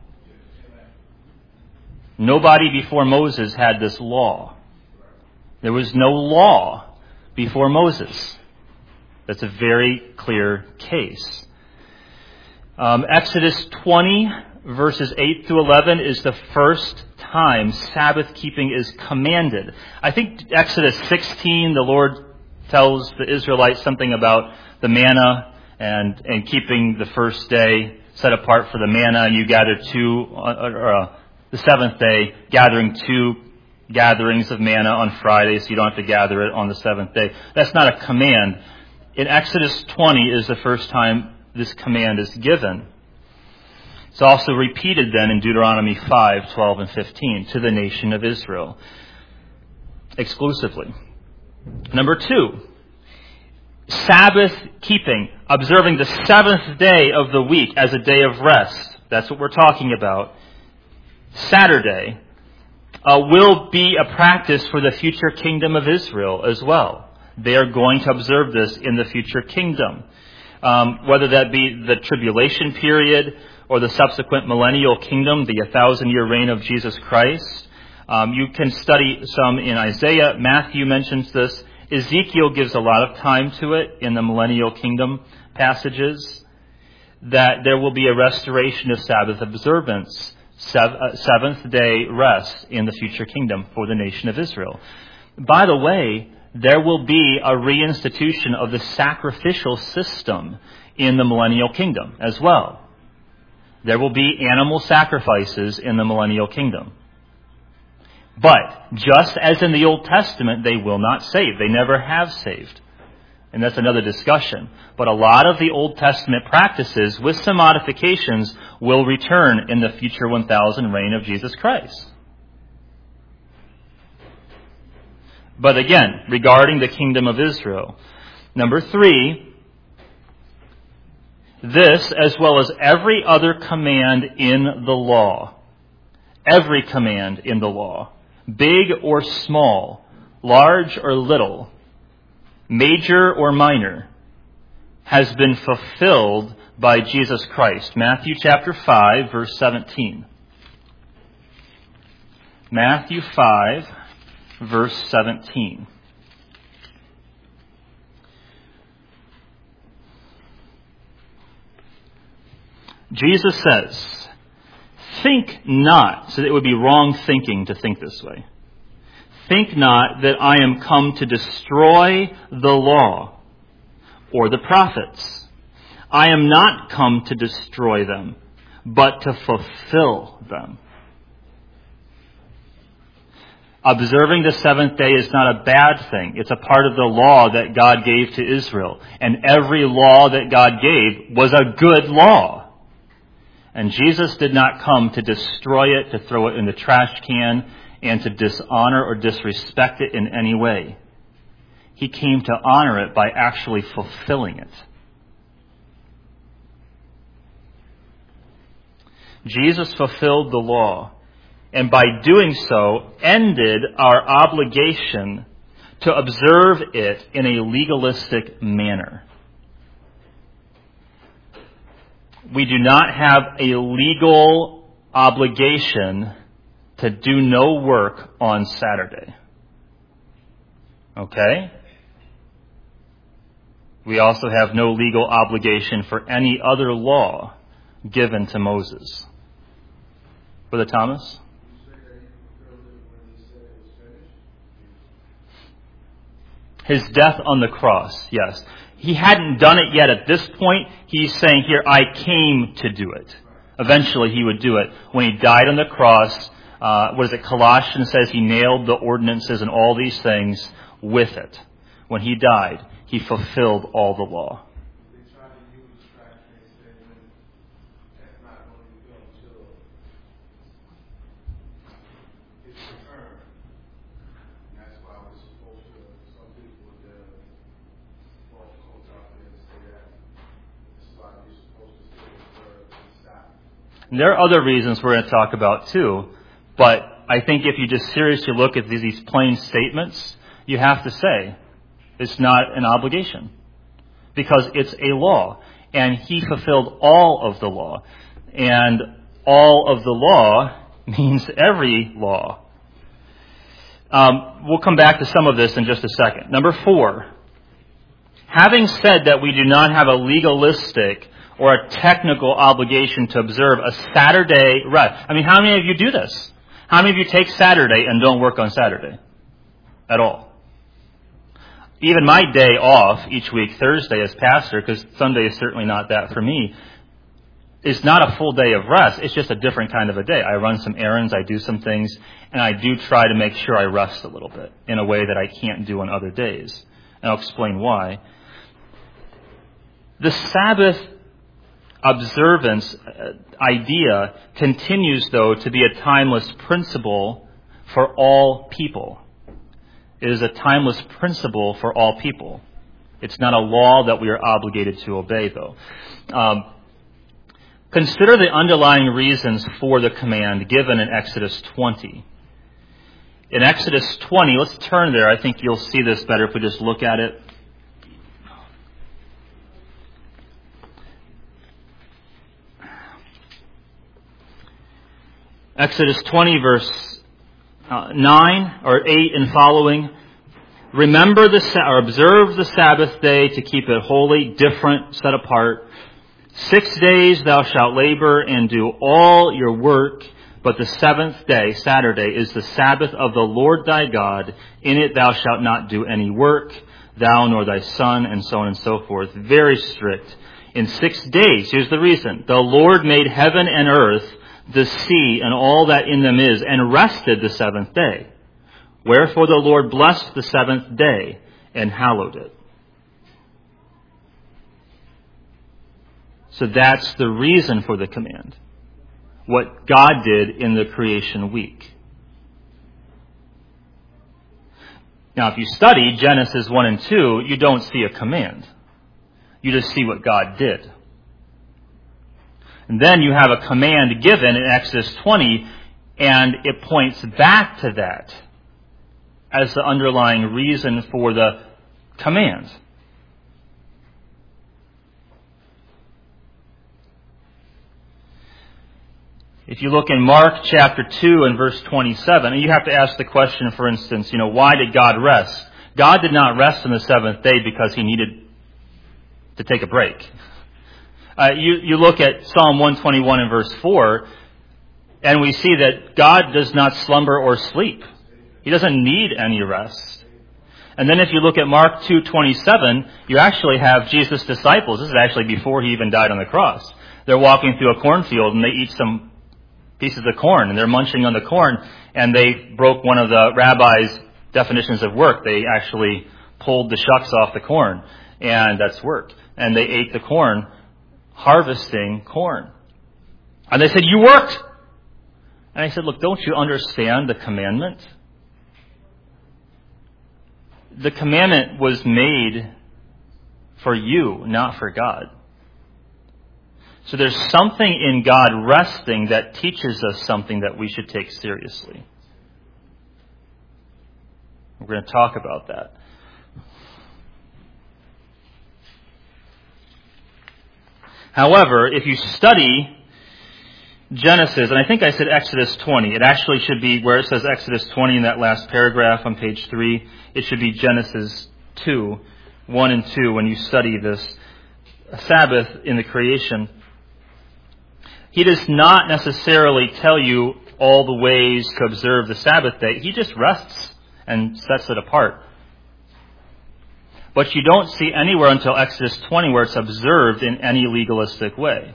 Nobody before Moses had this law. There was no law before Moses. That's a very clear case. Um, Exodus twenty, verses eight through eleven is the first time Sabbath keeping is commanded. I think Exodus sixteen, the Lord tells the Israelites something about the manna and, and keeping the first day set apart for the manna. You gather two, or uh, the seventh day, gathering two gatherings of manna on Friday, so you don't have to gather it on the seventh day. That's not a command. In Exodus twenty is the first time this command is given. It's also repeated then in Deuteronomy five, twelve, and fifteen to the nation of Israel exclusively. Number two, Sabbath keeping, observing the seventh day of the week as a day of rest. That's what we're talking about. Saturday uh, will be a practice for the future kingdom of Israel as well. They are going to observe this in the future kingdom. Um, whether that be the tribulation period or the subsequent millennial kingdom, the thousand-year reign of Jesus Christ. Um, you can study some in Isaiah. Matthew mentions this. Ezekiel gives a lot of time to it in the millennial kingdom passages. that there will be a restoration of Sabbath observance, seventh day rest in the future kingdom for the nation of Israel. By the way, there will be a reinstitution of the sacrificial system in the millennial kingdom as well. There will be animal sacrifices in the millennial kingdom. But just as in the Old Testament, they will not save. They never have saved. And that's another discussion. But a lot of the Old Testament practices, with some modifications, will return in the future one thousand reign of Jesus Christ. But again, regarding the kingdom of Israel, number three, this, as well as every other command in the law, every command in the law, big or small, large or little, major or minor, has been fulfilled by Jesus Christ. Matthew chapter five, verse seventeen. Matthew five, verse seventeen. Jesus says, "Think not," so it would be wrong thinking to think this way. "Think not that I am come to destroy the law or the prophets. I am not come to destroy them, but to fulfill them." Observing the seventh day is not a bad thing. It's a part of the law that God gave to Israel. And every law that God gave was a good law. And Jesus did not come to destroy it, to throw it in the trash can, and to dishonor or disrespect it in any way. He came to honor it by actually fulfilling it. Jesus fulfilled the law, and by doing so, ended our obligation to observe it in a legalistic manner. We do not have a legal obligation to do no work on Saturday. Okay? We also have no legal obligation for any other law given to Moses. Brother Thomas? His death on the cross, yes. He hadn't done it yet at this point. He's saying here, I came to do it. Eventually he would do it. When he died on the cross, uh, what is it, Colossians says he nailed the ordinances and all these things with it. When he died, he fulfilled all the law. And there are other reasons we're going to talk about too, but I think if you just seriously look at these plain statements, you have to say it's not an obligation because it's a law, and he fulfilled all of the law, and all of the law means every law. Um, we'll come back to some of this in just a second. Number four, having said that we do not have a legalistic or a technical obligation to observe a Saturday rest. I mean, how many of you do this? How many of you take Saturday and don't work on Saturday at all? Even my day off each week, Thursday as pastor, because Sunday is certainly not that for me, is not a full day of rest. It's just a different kind of a day. I run some errands, I do some things, and I do try to make sure I rest a little bit in a way that I can't do on other days. And I'll explain why. The Sabbath observance idea continues, though, to be a timeless principle for all people. It is a timeless principle for all people. It's not a law that we are obligated to obey, though. Um, consider the underlying reasons for the command given in Exodus twenty. In Exodus twenty, let's turn there. I think you'll see this better if we just look at it. Exodus twenty, verse uh, nine or eight and following. Remember the or observe the Sabbath day to keep it holy, different, set apart. Six days thou shalt labor and do all your work, but the seventh day, Saturday, is the Sabbath of the Lord thy God. In it thou shalt not do any work, thou nor thy son, and so on and so forth. Very strict. In six days, here's the reason, the Lord made heaven and earth, the sea, and all that in them is, and rested the seventh day. Wherefore the Lord blessed the seventh day and hallowed it. So that's the reason for the command. What God did in the creation week. Now, if you study Genesis one and two, you don't see a command. You just see what God did. And then you have a command given in Exodus twenty, and it points back to that as the underlying reason for the command. If you look in Mark chapter two and verse twenty-seven, and you have to ask the question, for instance, you know, why did God rest? God did not rest on the seventh day because he needed to take a break. Uh, you, you look at Psalm one twenty-one and verse four, and we see that God does not slumber or sleep. He doesn't need any rest. And then if you look at Mark two twenty-seven, you actually have Jesus' disciples. This is actually before he even died on the cross. They're walking through a cornfield and they eat some pieces of corn, and they're munching on the corn, and they broke one of the rabbi's definitions of work. They actually pulled the shucks off the corn, and that's work. And they ate the corn, harvesting corn. And they said, "You worked!" And I said, "Look, don't you understand the commandment? The commandment was made for you, not for God. So there's something in God resting that teaches us something that we should take seriously." We're going to talk about that. However, if you study Genesis, and I think I said Exodus twenty, it actually should be where it says Exodus twenty in that last paragraph on page three, it should be Genesis two, one and two when you study this Sabbath in the creation. He does not necessarily tell you all the ways to observe the Sabbath day. He just rests and sets it apart. But you don't see anywhere until Exodus twenty where it's observed in any legalistic way.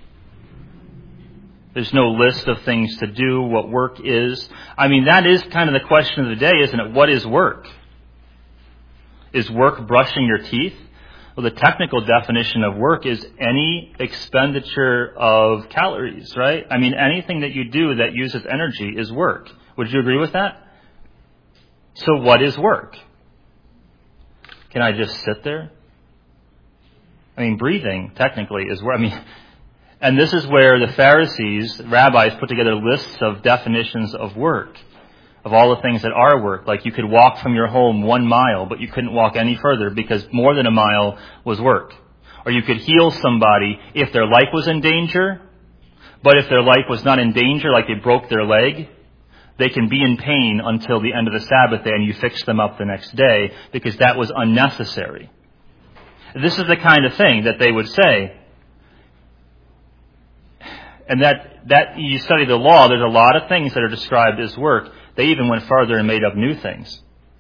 There's no list of things to do, what work is. I mean, that is kind of the question of the day, isn't it? What is work? Is work brushing your teeth? Well, the technical definition of work is any expenditure of calories, right? I mean, anything that you do that uses energy is work. Would you agree with that? So what is work? Can I just sit there? I mean, breathing, technically, is work. I mean, and this is where the Pharisees, rabbis, put together lists of definitions of work, of all the things that are work. Like you could walk from your home one mile, but you couldn't walk any further because more than a mile was work. Or you could heal somebody if their life was in danger, but if their life was not in danger, like they broke their leg, they can be in pain until the end of the Sabbath day and you fix them up the next day because that was unnecessary. This is the kind of thing that they would say. And that, that you study the law, there's a lot of things that are described as work. They even went further and made up new things.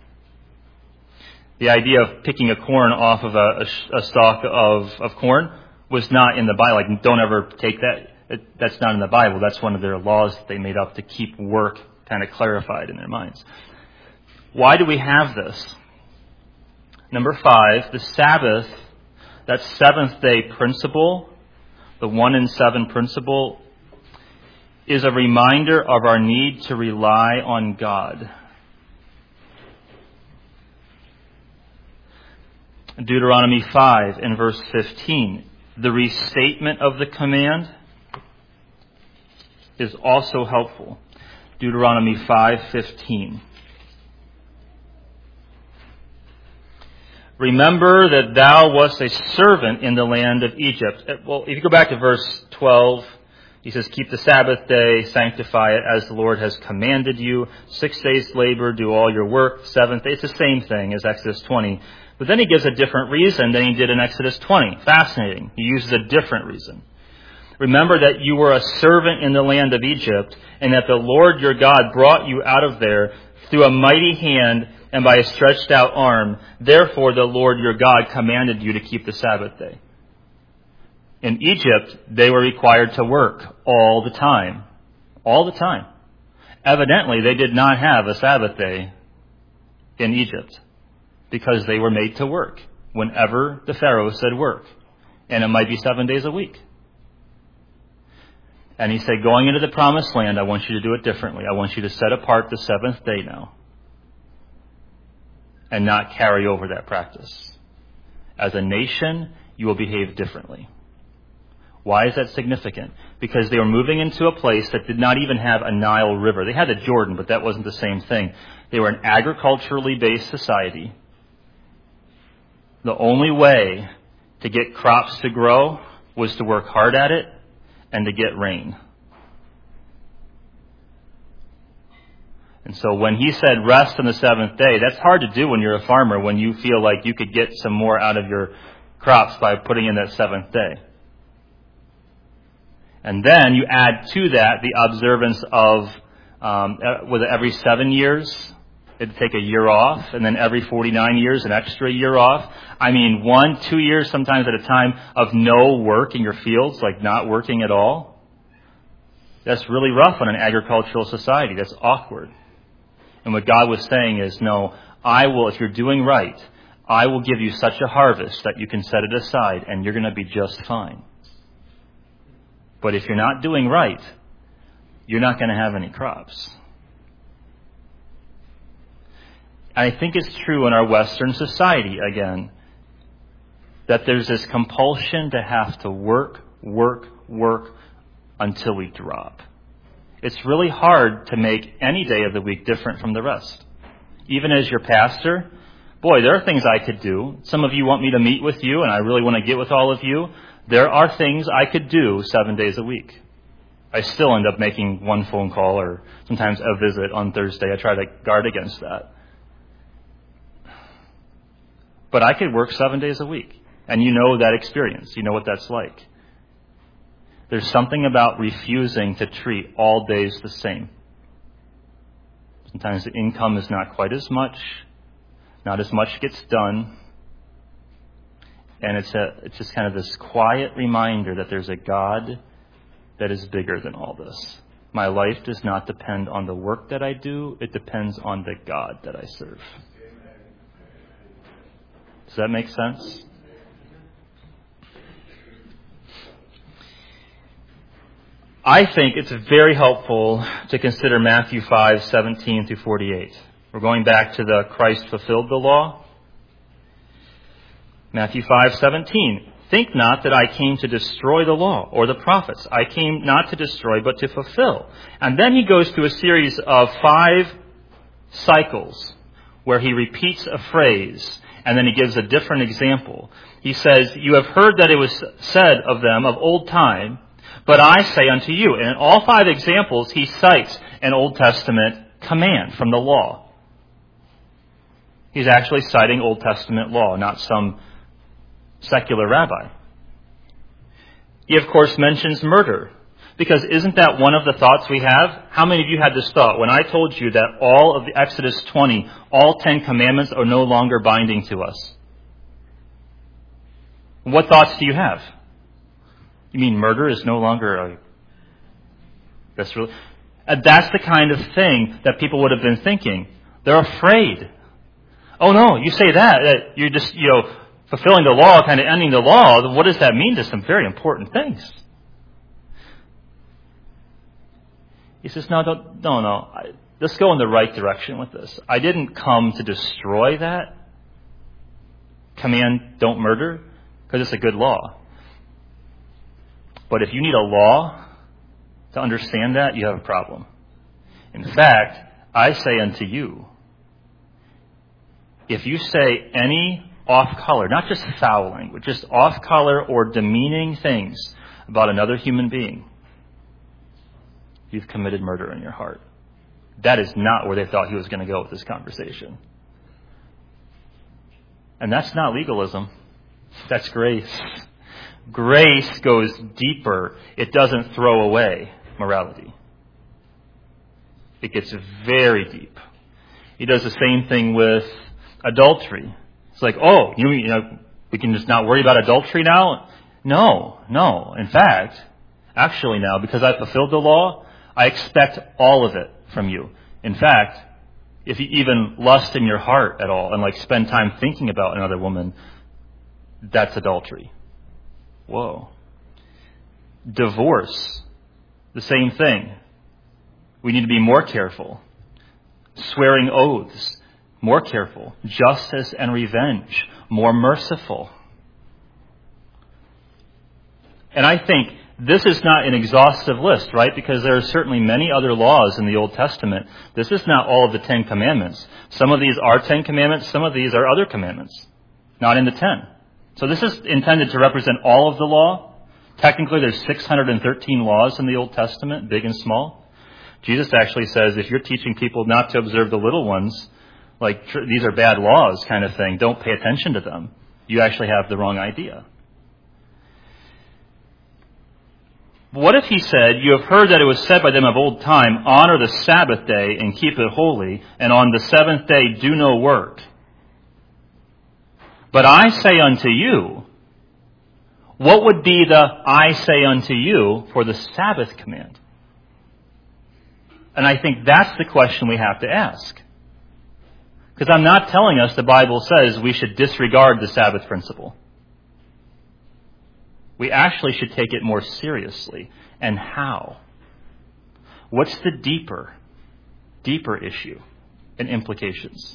The idea of picking a corn off of a, a, a stalk of, of corn was not in the Bible. Like, don't ever take that. It, that's not in the Bible. That's one of their laws that they made up to keep work kind of clarified in their minds. Why do we have this? Number five, the Sabbath, that seventh day principle, the one in seven principle, is a reminder of our need to rely on God. Deuteronomy five and verse fifteen, the restatement of the command is also helpful. Deuteronomy five fifteen. Remember that thou wast a servant in the land of Egypt. Well, if you go back to verse twelve, he says, keep the Sabbath day, sanctify it as the Lord has commanded you. Six days labor, do all your work. Seventh day, it's the same thing as Exodus twenty. But then he gives a different reason than he did in Exodus twenty. Fascinating. He uses a different reason. Remember that you were a servant in the land of Egypt, and that the Lord your God brought you out of there through a mighty hand and by a stretched out arm. Therefore the Lord your God commanded you to keep the Sabbath day. In Egypt, they were required to work all the time. All the time. Evidently, they did not have a Sabbath day in Egypt because they were made to work whenever the Pharaoh said work. And it might be seven days a week. And he said, going into the promised land, I want you to do it differently. I want you to set apart the seventh day now and not carry over that practice. As a nation, you will behave differently. Why is that significant? Because they were moving into a place that did not even have a Nile River. They had the Jordan, but that wasn't the same thing. They were an agriculturally based society. The only way to get crops to grow was to work hard at it and to get rain. And so when he said rest on the seventh day, that's hard to do when you're a farmer, when you feel like you could get some more out of your crops by putting in that seventh day. And then you add to that the observance of, um, was it every seven years? It'd take a year off, and then every forty-nine years, an extra year off. I mean, one, two years sometimes at a time of no work in your fields, like not working at all. That's really rough on an agricultural society. That's awkward. And what God was saying is, no, I will, if you're doing right, I will give you such a harvest that you can set it aside, and you're going to be just fine. But if you're not doing right, you're not going to have any crops. And I think it's true in our Western society, again, that there's this compulsion to have to work, work, work until we drop. It's really hard to make any day of the week different from the rest. Even as your pastor, boy, there are things I could do. Some of you want me to meet with you, and I really want to get with all of you. There are things I could do seven days a week. I still end up making one phone call or sometimes a visit on Thursday. I try to guard against that. But I could work seven days a week. And you know that experience. You know what that's like. There's something about refusing to treat all days the same. Sometimes the income is not quite as much. Not as much gets done. And it's a, it's just kind of this quiet reminder that there's a God that is bigger than all this. My life does not depend on the work that I do. It depends on the God that I serve. Does that make sense? I think it's very helpful to consider Matthew five, seventeen through forty-eight. We're going back to the Christ fulfilled the law. Matthew five, seventeen. Think not that I came to destroy the law or the prophets. I came not to destroy, but to fulfill. And then he goes through a series of five cycles where he repeats a phrase and then he gives a different example. He says, you have heard that it was said of them of old time, but I say unto you. And in all five examples, he cites an Old Testament command from the law. He's actually citing Old Testament law, not some secular rabbi. He, of course, mentions murder. Because isn't that one of the thoughts we have? How many of you had this thought? When I told you that all of the Exodus twenty, all Ten Commandments are no longer binding to us. What thoughts do you have? You mean murder is no longer a... That's really... And that's the kind of thing that people would have been thinking. They're afraid. Oh no, you say that, that you're just, you know, fulfilling the law, kind of ending the law. What does that mean to some very important things? He says, no, don't, no, no. I, let's go in the right direction with this. I didn't come to destroy that command, don't murder, because it's a good law. But if you need a law to understand that, you have a problem. In fact, I say unto you, if you say any off-color, not just foul language, just off-color or demeaning things about another human being, you've committed murder in your heart. That is not where they thought he was going to go with this conversation. And that's not legalism. That's grace. Grace goes deeper. It doesn't throw away morality. It gets very deep. He does the same thing with adultery. It's like, oh, you, you know, we can just not worry about adultery now? No, no. In fact, actually now, because I fulfilled the law, I expect all of it from you. In fact, if you even lust in your heart at all and like spend time thinking about another woman, that's adultery. Whoa. Divorce, the same thing. We need to be more careful. Swearing oaths, more careful. Justice and revenge, more merciful. And I think this is not an exhaustive list, right? Because there are certainly many other laws in the Old Testament. This is not all of the Ten Commandments. Some of these are Ten Commandments. Some of these are other commandments, not in the Ten. So this is intended to represent all of the law. Technically, there's six hundred thirteen laws in the Old Testament, big and small. Jesus actually says if you're teaching people not to observe the little ones, like tr- these are bad laws kind of thing, don't pay attention to them. You actually have the wrong idea. What if he said, you have heard that it was said by them of old time, honor the Sabbath day and keep it holy, and on the seventh day do no work. But I say unto you, what would be the I say unto you for the Sabbath command? And I think that's the question we have to ask. Because I'm not telling us the Bible says we should disregard the Sabbath principle. We actually should take it more seriously. And how? What's the deeper, deeper issue and implications?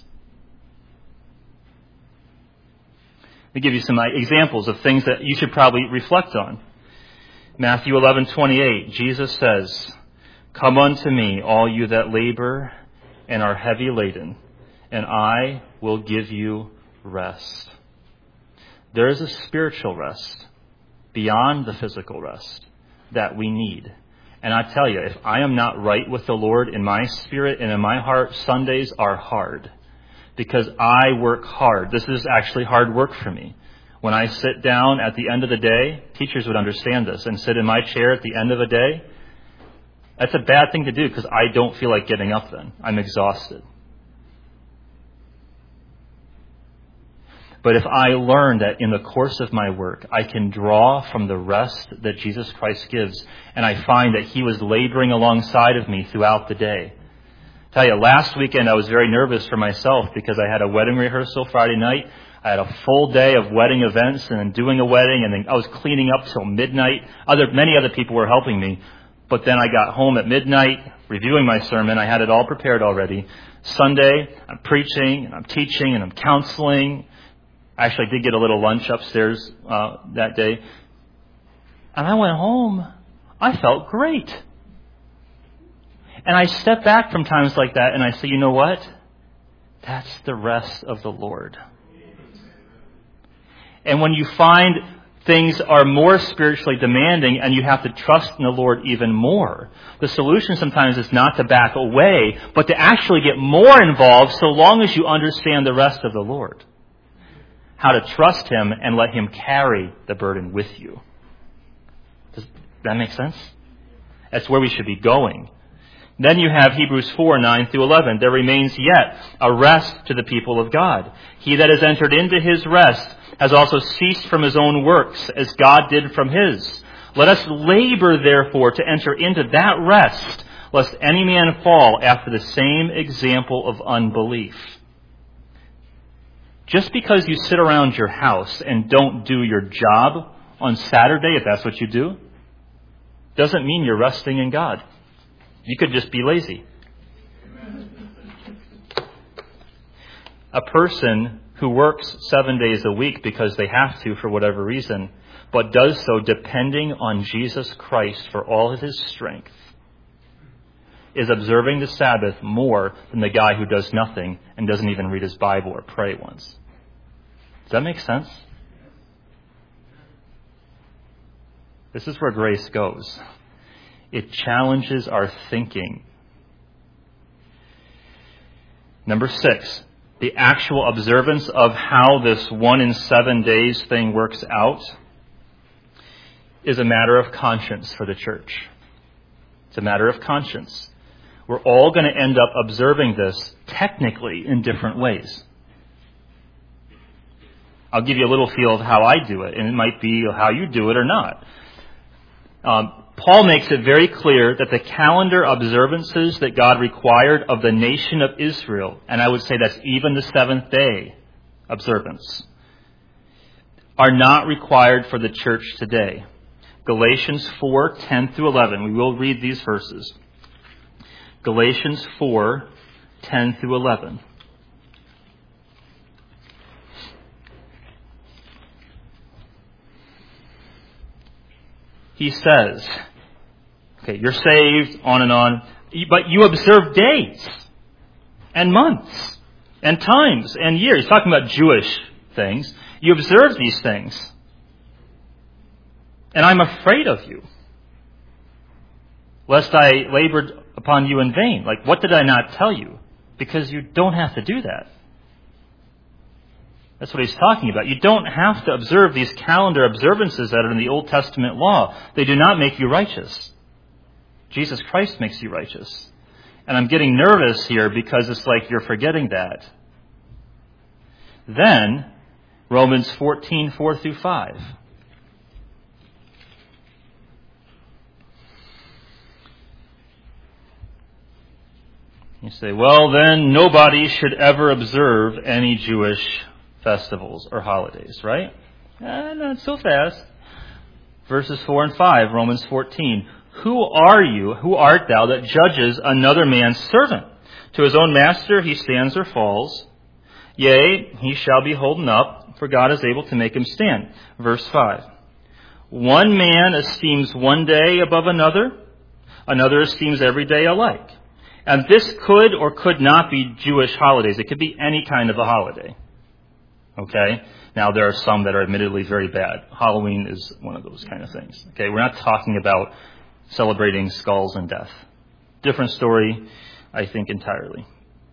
Let me give you some examples of things that you should probably reflect on. Matthew eleven twenty-eight, Jesus says, come unto me, all you that labor and are heavy laden, and I will give you rest. There is a spiritual rest beyond the physical rest that we need. And I tell you, if I am not right with the Lord in my spirit and in my heart, Sundays are hard. Because I work hard. This is actually hard work for me. When I sit down at the end of the day, teachers would understand this, and sit in my chair at the end of a day, that's a bad thing to do because I don't feel like getting up then. I'm exhausted. But if I learn that in the course of my work, I can draw from the rest that Jesus Christ gives, and I find that He was laboring alongside of me throughout the day. I tell you, last weekend I was very nervous for myself because I had a wedding rehearsal Friday night. I had a full day of wedding events and then doing a wedding, and then I was cleaning up till midnight. Other many other people were helping me. But then I got home at midnight, reviewing my sermon. I had it all prepared already. Sunday, I'm preaching, and I'm teaching, and I'm counseling. I actually did get a little lunch upstairs uh, that day. And I went home. I felt great. And I step back from times like that, and I say, you know what? That's the rest of the Lord. And when you find things are more spiritually demanding and you have to trust in the Lord even more, the solution sometimes is not to back away, but to actually get more involved so long as you understand the rest of the Lord. How to trust Him and let Him carry the burden with you. Does that make sense? That's where we should be going. Then you have Hebrews four, nine through eleven. There remains yet a rest to the people of God. He that has entered into his rest has also ceased from his own works, as God did from his. Let us labor, therefore, to enter into that rest, lest any man fall after the same example of unbelief. Just because you sit around your house and don't do your job on Saturday, if that's what you do, doesn't mean you're resting in God. You could just be lazy. A person who works seven days a week because they have to for whatever reason, but does so depending on Jesus Christ for all of his strength, is observing the Sabbath more than the guy who does nothing and doesn't even read his Bible or pray once. Does that make sense? This is where grace goes. It challenges our thinking. Number six, the actual observance of how this one in seven days thing works out is a matter of conscience for the church. It's a matter of conscience. We're all going to end up observing this technically in different ways. I'll give you a little feel of how I do it, and it might be how you do it or not. Um, Paul makes it very clear that the calendar observances that God required of the nation of Israel, and I would say that's even the seventh day observance, are not required for the church today. Galatians four, ten through eleven. We will read these verses. Galatians four, ten through eleven. He says, okay, you're saved, on and on, but you observe days and months and times and years. He's talking about Jewish things. You observe these things. And I'm afraid of you, lest I labored upon you in vain. Like, what did I not tell you? Because you don't have to do that. That's what he's talking about. You don't have to observe these calendar observances that are in the Old Testament law. They do not make you righteous. Jesus Christ makes you righteous. And I'm getting nervous here because it's like you're forgetting that. Then, Romans fourteen, four through five. You say, well, then nobody should ever observe any Jewish festivals or holidays, right? Eh, not so fast. Verses four and five, Romans fourteen. Who are you, who art thou, that judges another man's servant? To his own master he stands or falls. Yea, he shall be holden up, for God is able to make him stand. Verse five. One man esteems one day above another, another esteems every day alike. And this could or could not be Jewish holidays. It could be any kind of a holiday. Okay? Now, there are some that are admittedly very bad. Halloween is one of those kind of things. Okay? We're not talking about celebrating skulls and death. Different story, I think, entirely.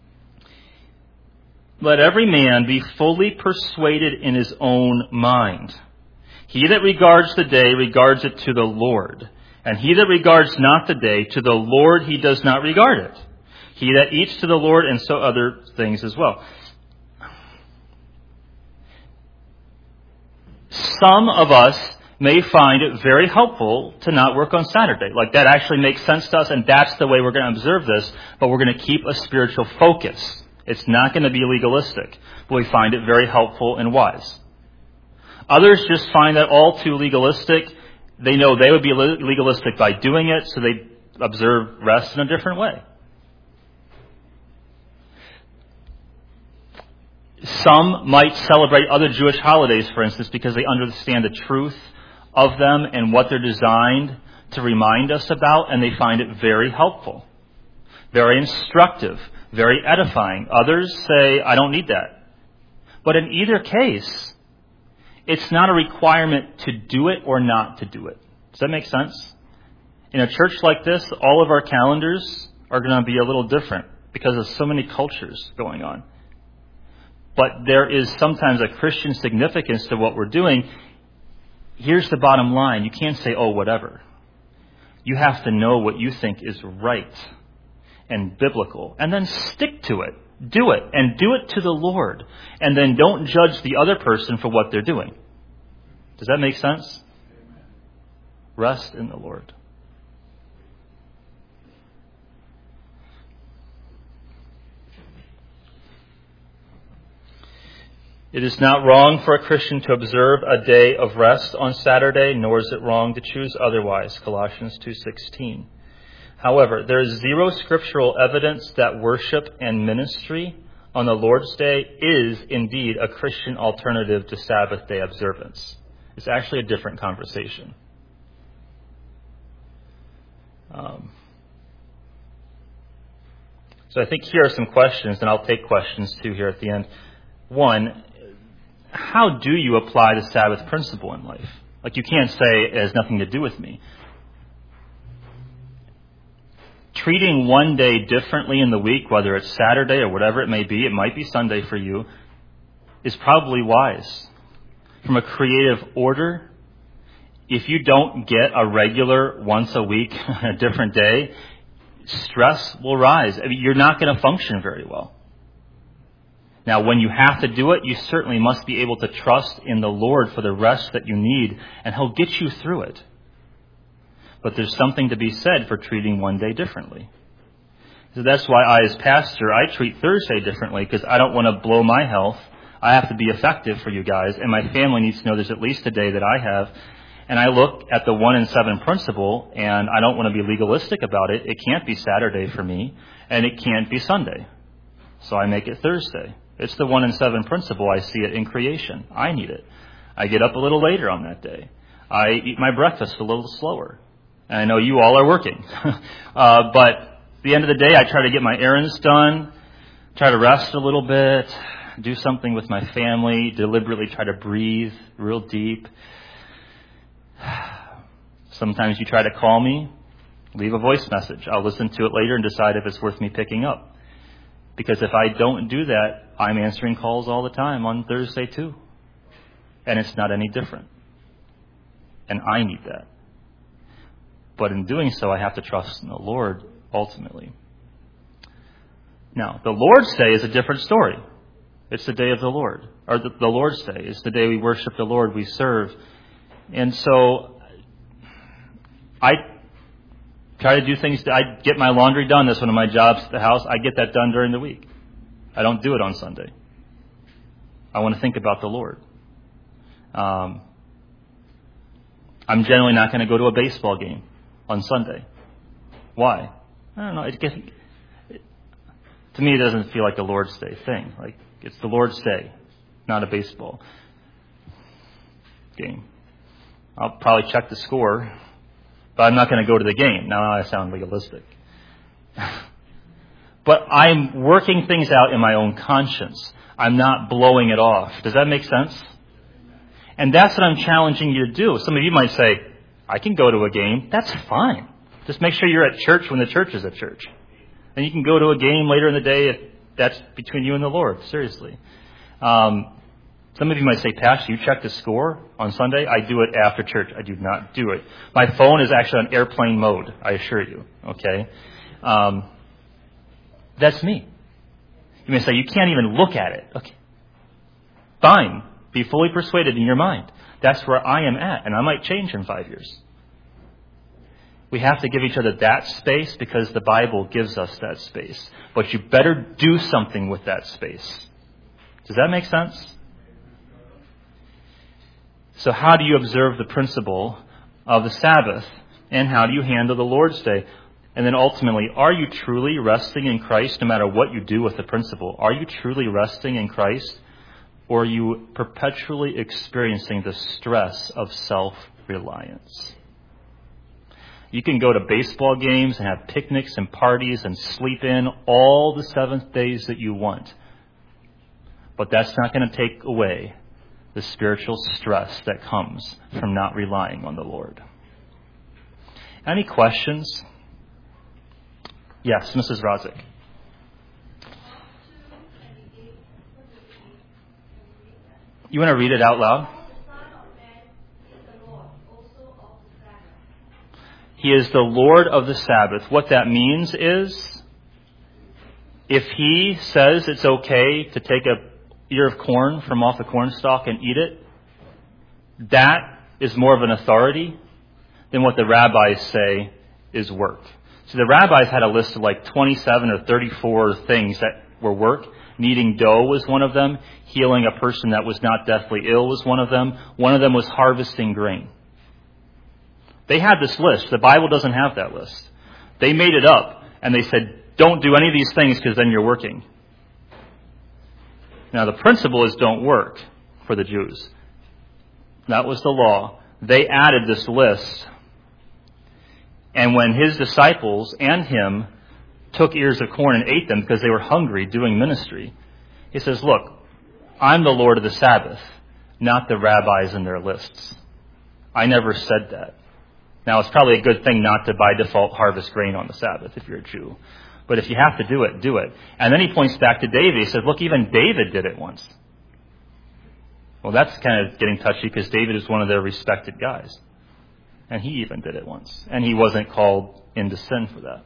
Let every man be fully persuaded in his own mind. He that regards the day regards it to the Lord. And he that regards not the day, to the Lord he does not regard it. He that eats to the Lord, and so other things as well. Some of us may find it very helpful to not work on Saturday. Like, that actually makes sense to us, and that's the way we're going to observe this, but we're going to keep a spiritual focus. It's not going to be legalistic, but we find it very helpful and wise. Others just find that all too legalistic. They know they would be legalistic by doing it, so they observe rest in a different way. Some might celebrate other Jewish holidays, for instance, because they understand the truth of them and what they're designed to remind us about, and they find it very helpful, very instructive, very edifying. Others say, I don't need that. But in either case, it's not a requirement to do it or not to do it. Does that make sense? In a church like this, all of our calendars are going to be a little different because of so many cultures going on. But there is sometimes a Christian significance to what we're doing. Here's the bottom line. You can't say, oh, whatever. You have to know what you think is right and biblical, and then stick to it. Do it, and do it to the Lord. And then don't judge the other person for what they're doing. Does that make sense? Amen. Rest in the Lord. It is not wrong for a Christian to observe a day of rest on Saturday, nor is it wrong to choose otherwise. Colossians two sixteen. However, there is zero scriptural evidence that worship and ministry on the Lord's Day is indeed a Christian alternative to Sabbath day observance. It's actually a different conversation. Um, so I think here are some questions, and I'll take questions too here at the end. One, how do you apply the Sabbath principle in life? Like, you can't say it has nothing to do with me. treating one day differently in the week, whether it's Saturday or whatever it may be, it might be Sunday for you, is probably wise. From a creative order, if you don't get a regular once a week on a different day, stress will rise. I mean, you're not going to function very well. Now, when you have to do it, you certainly must be able to trust in the Lord for the rest that you need, and He'll get you through it. But there's something to be said for treating one day differently. So that's why I, as pastor, I treat Thursday differently, because I don't want to blow my health. I have to be effective for you guys, and my family needs to know there's at least a day that I have. And I look at the one in seven principle, and I don't want to be legalistic about it. It can't be Saturday for me, and it can't be Sunday. So I make it Thursday. It's the one in seven principle. I see it in creation. I need it. I get up a little later on that day. I eat my breakfast a little slower. And I know you all are working. uh, but at the end of the day, I try to get my errands done, try to rest a little bit, do something with my family, deliberately try to breathe real deep. Sometimes you try to call me, leave a voice message. I'll listen to it later and decide if it's worth me picking up. Because if I don't do that, I'm answering calls all the time on Thursday too. And it's not any different. And I need that. But in doing so, I have to trust in the Lord ultimately. Now, the Lord's Day is a different story. It's the day of the Lord. Or the, the Lord's Day is the day we worship the Lord, we serve. And so I try to do things. I get my laundry done. That's one of my jobs at the house. I get that done during the week. I don't do it on Sunday. I want to think about the Lord. Um, I'm generally not going to go to a baseball game on Sunday. Why? I don't know. It gets, it, to me, it doesn't feel like a Lord's Day thing. Like it's the Lord's Day, not a baseball game. I'll probably check the score, but I'm not going to go to the game. Now I sound legalistic. But I'm working things out in my own conscience. I'm not blowing it off. Does that make sense? And that's what I'm challenging you to do. Some of you might say, I can go to a game. That's fine. Just make sure you're at church when the church is at church. And you can go to a game later in the day if that's between you and the Lord. Seriously. Um, some of you might say, Pastor, you check the score on Sunday? I do it after church. I do not do it. My phone is actually on airplane mode, I assure you. Okay? Um, that's me. You may say, you can't even look at it. Okay. Fine. Be fully persuaded in your mind. That's where I am at, and I might change in five years. We have to give each other that space because the Bible gives us that space. But you better do something with that space. Does that make sense? So how do you observe the principle of the Sabbath? And how do you handle the Lord's Day? And then ultimately, are you truly resting in Christ no matter what you do with the principle? Are you truly resting in Christ? Or are you perpetually experiencing the stress of self-reliance? You can go to baseball games and have picnics and parties and sleep in all the seventh days that you want. But that's not going to take away the spiritual stress that comes from not relying on the Lord. Any questions? Yes, Missus Rozick. You want to read it out loud? He is the Lord of the Sabbath. What that means is, if He says it's okay to take a ear of corn from off the corn stalk and eat it, that is more of an authority than what the rabbis say is work. So the rabbis had a list of like twenty-seven or thirty-four things that were work. Kneading dough was one of them. Healing a person that was not deathly ill was one of them. One of them was harvesting grain. They had this list. The Bible doesn't have that list. They made it up, and they said, don't do any of these things because then you're working. Now, the principle is don't work for the Jews. That was the law. They added this list. And when His disciples and Him took ears of corn and ate them because they were hungry doing ministry, He says, look, I'm the Lord of the Sabbath, not the rabbis and their lists. I never said that. Now, it's probably a good thing not to by default harvest grain on the Sabbath if you're a Jew. But if you have to do it, do it. And then he points back to David. He says, look, even David did it once. Well, that's kind of getting touchy because David is one of their respected guys. And he even did it once. And he wasn't called into sin for that.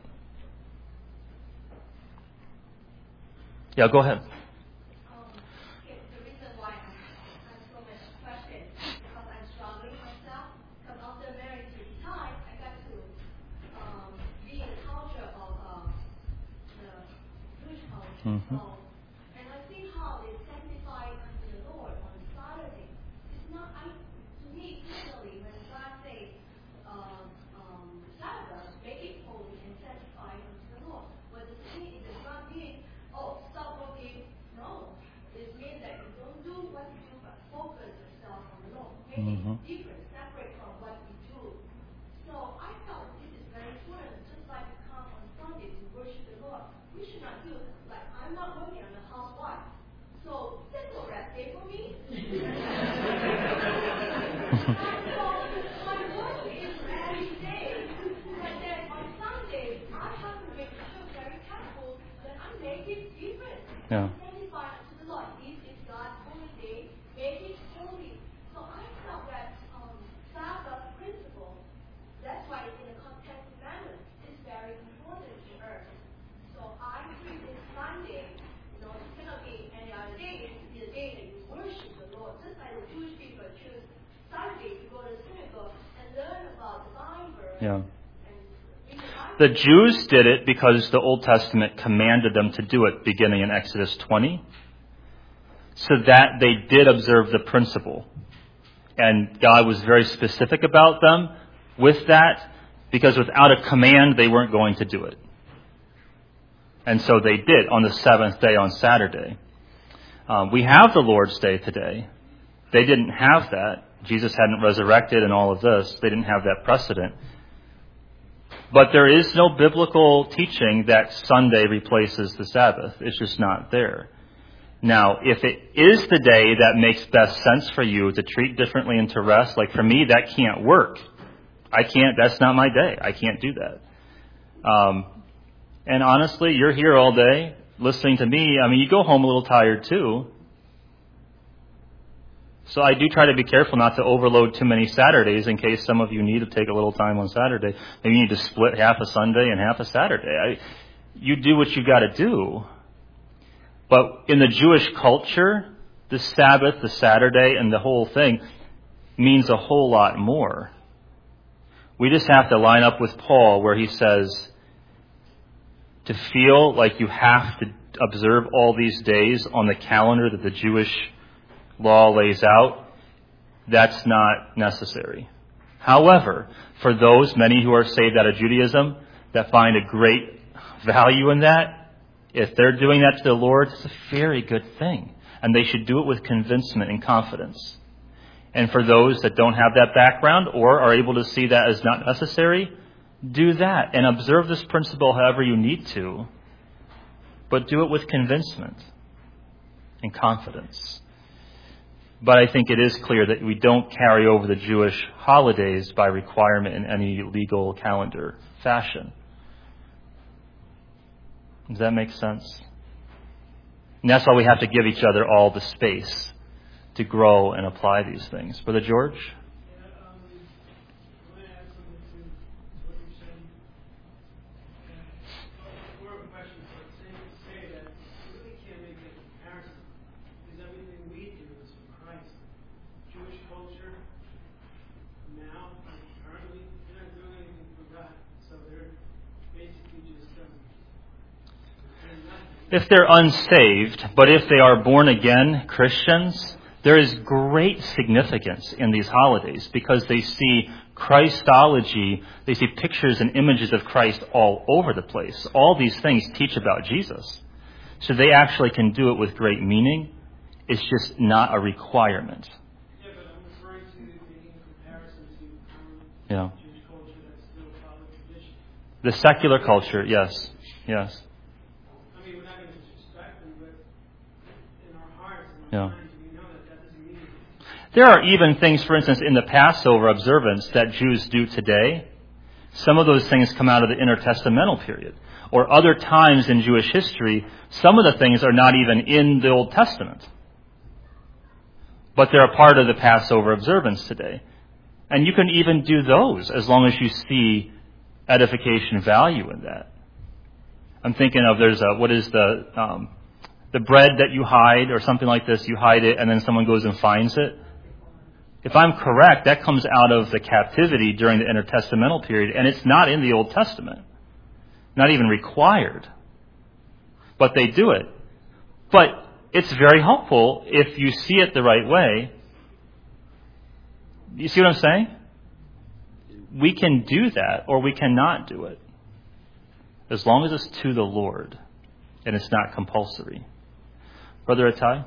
Yeah, go ahead. Mm-hmm. And I see how they sanctify unto the Lord on Saturday. It's not, I, to me, personally, when God says, um, um, Sabbath, make it holy and sanctify unto the Lord. What does it mean? It does not mean, oh, stop working. No. It means that you don't do what you do, but focus yourself on the Lord. Make mm-hmm. it different, separate from what you do. So I felt this is very important. Just like we come on Sunday to worship the Lord, we should not do it. I'm not working on the housewife. So that's no rest day for me. So my work is every day. But then on Sunday, I have to make sure very careful that I make it different. Yeah. Sanctify unto the Lord. This is God's holy day. Make it holy. So I felt that um, Sabbath principle, that's why in the Ten Commandments, is very important to earth. So I treat this Sunday, you know, it cannot be any other day. It should be the day that you worship the Lord. Just like the Jewish people choose Sunday to go to the synagogue and learn about the Bible. Yeah. And the Jews did it because the Old Testament commanded them to do it beginning in Exodus twenty. So that they did observe the principle. And God was very specific about them with that because without a command, they weren't going to do it. And so they did on the seventh day on Saturday. Um, we have the Lord's Day today. They didn't have that. Jesus hadn't resurrected and all of this. They didn't have that precedent. But there is no biblical teaching that Sunday replaces the Sabbath. It's just not there. Now, if it is the day that makes best sense for you to treat differently and to rest, like for me, that can't work. I can't, that's not my day. I can't do that. Um, And honestly, you're here all day listening to me. I mean, you go home a little tired too. So I do try to be careful not to overload too many Saturdays in case some of you need to take a little time on Saturday. Maybe you need to split half a Sunday and half a Saturday. I, you do what you got to do. But in the Jewish culture, the Sabbath, the Saturday, and the whole thing means a whole lot more. We just have to line up with Paul where he says, to feel like you have to observe all these days on the calendar that the Jewish law lays out, that's not necessary. However, for those, many who are saved out of Judaism, that find a great value in that, if they're doing that to the Lord, it's a very good thing. And they should do it with convincement and confidence. And for those that don't have that background or are able to see that as not necessary, do that and observe this principle however you need to, but do it with convincement and confidence. But I think it is clear that we don't carry over the Jewish holidays by requirement in any legal calendar fashion. Does that make sense? And that's why we have to give each other all the space to grow and apply these things. Brother George? If they're unsaved, but if they are born again Christians, there is great significance in these holidays because they see Christology, they see pictures and images of Christ all over the place. All these things teach about Jesus. So they actually can do it with great meaning. It's just not a requirement. Yeah, but I'm referring to making a comparison to yeah. Jewish culture that still follows tradition. The secular culture, yes, yes. I mean, we're not going to disrespect them, but in our hearts and Yeah. our minds, we know that that doesn't mean anything. There are even things, for instance, in the Passover observance that Jews do today. Some of those things come out of the intertestamental period. Or other times in Jewish history, some of the things are not even in the Old Testament. But they're a part of the Passover observance today. And you can even do those as long as you see edification value in that. I'm thinking of there's a, what is the, um, the bread that you hide or something like this, you hide it and then someone goes and finds it. If I'm correct, that comes out of the captivity during the intertestamental period, and it's not in the Old Testament. Not even required. But they do it. But it's very helpful if you see it the right way. You see what I'm saying? We can do that, or we cannot do it. As long as it's to the Lord, and it's not compulsory. Brother Atai?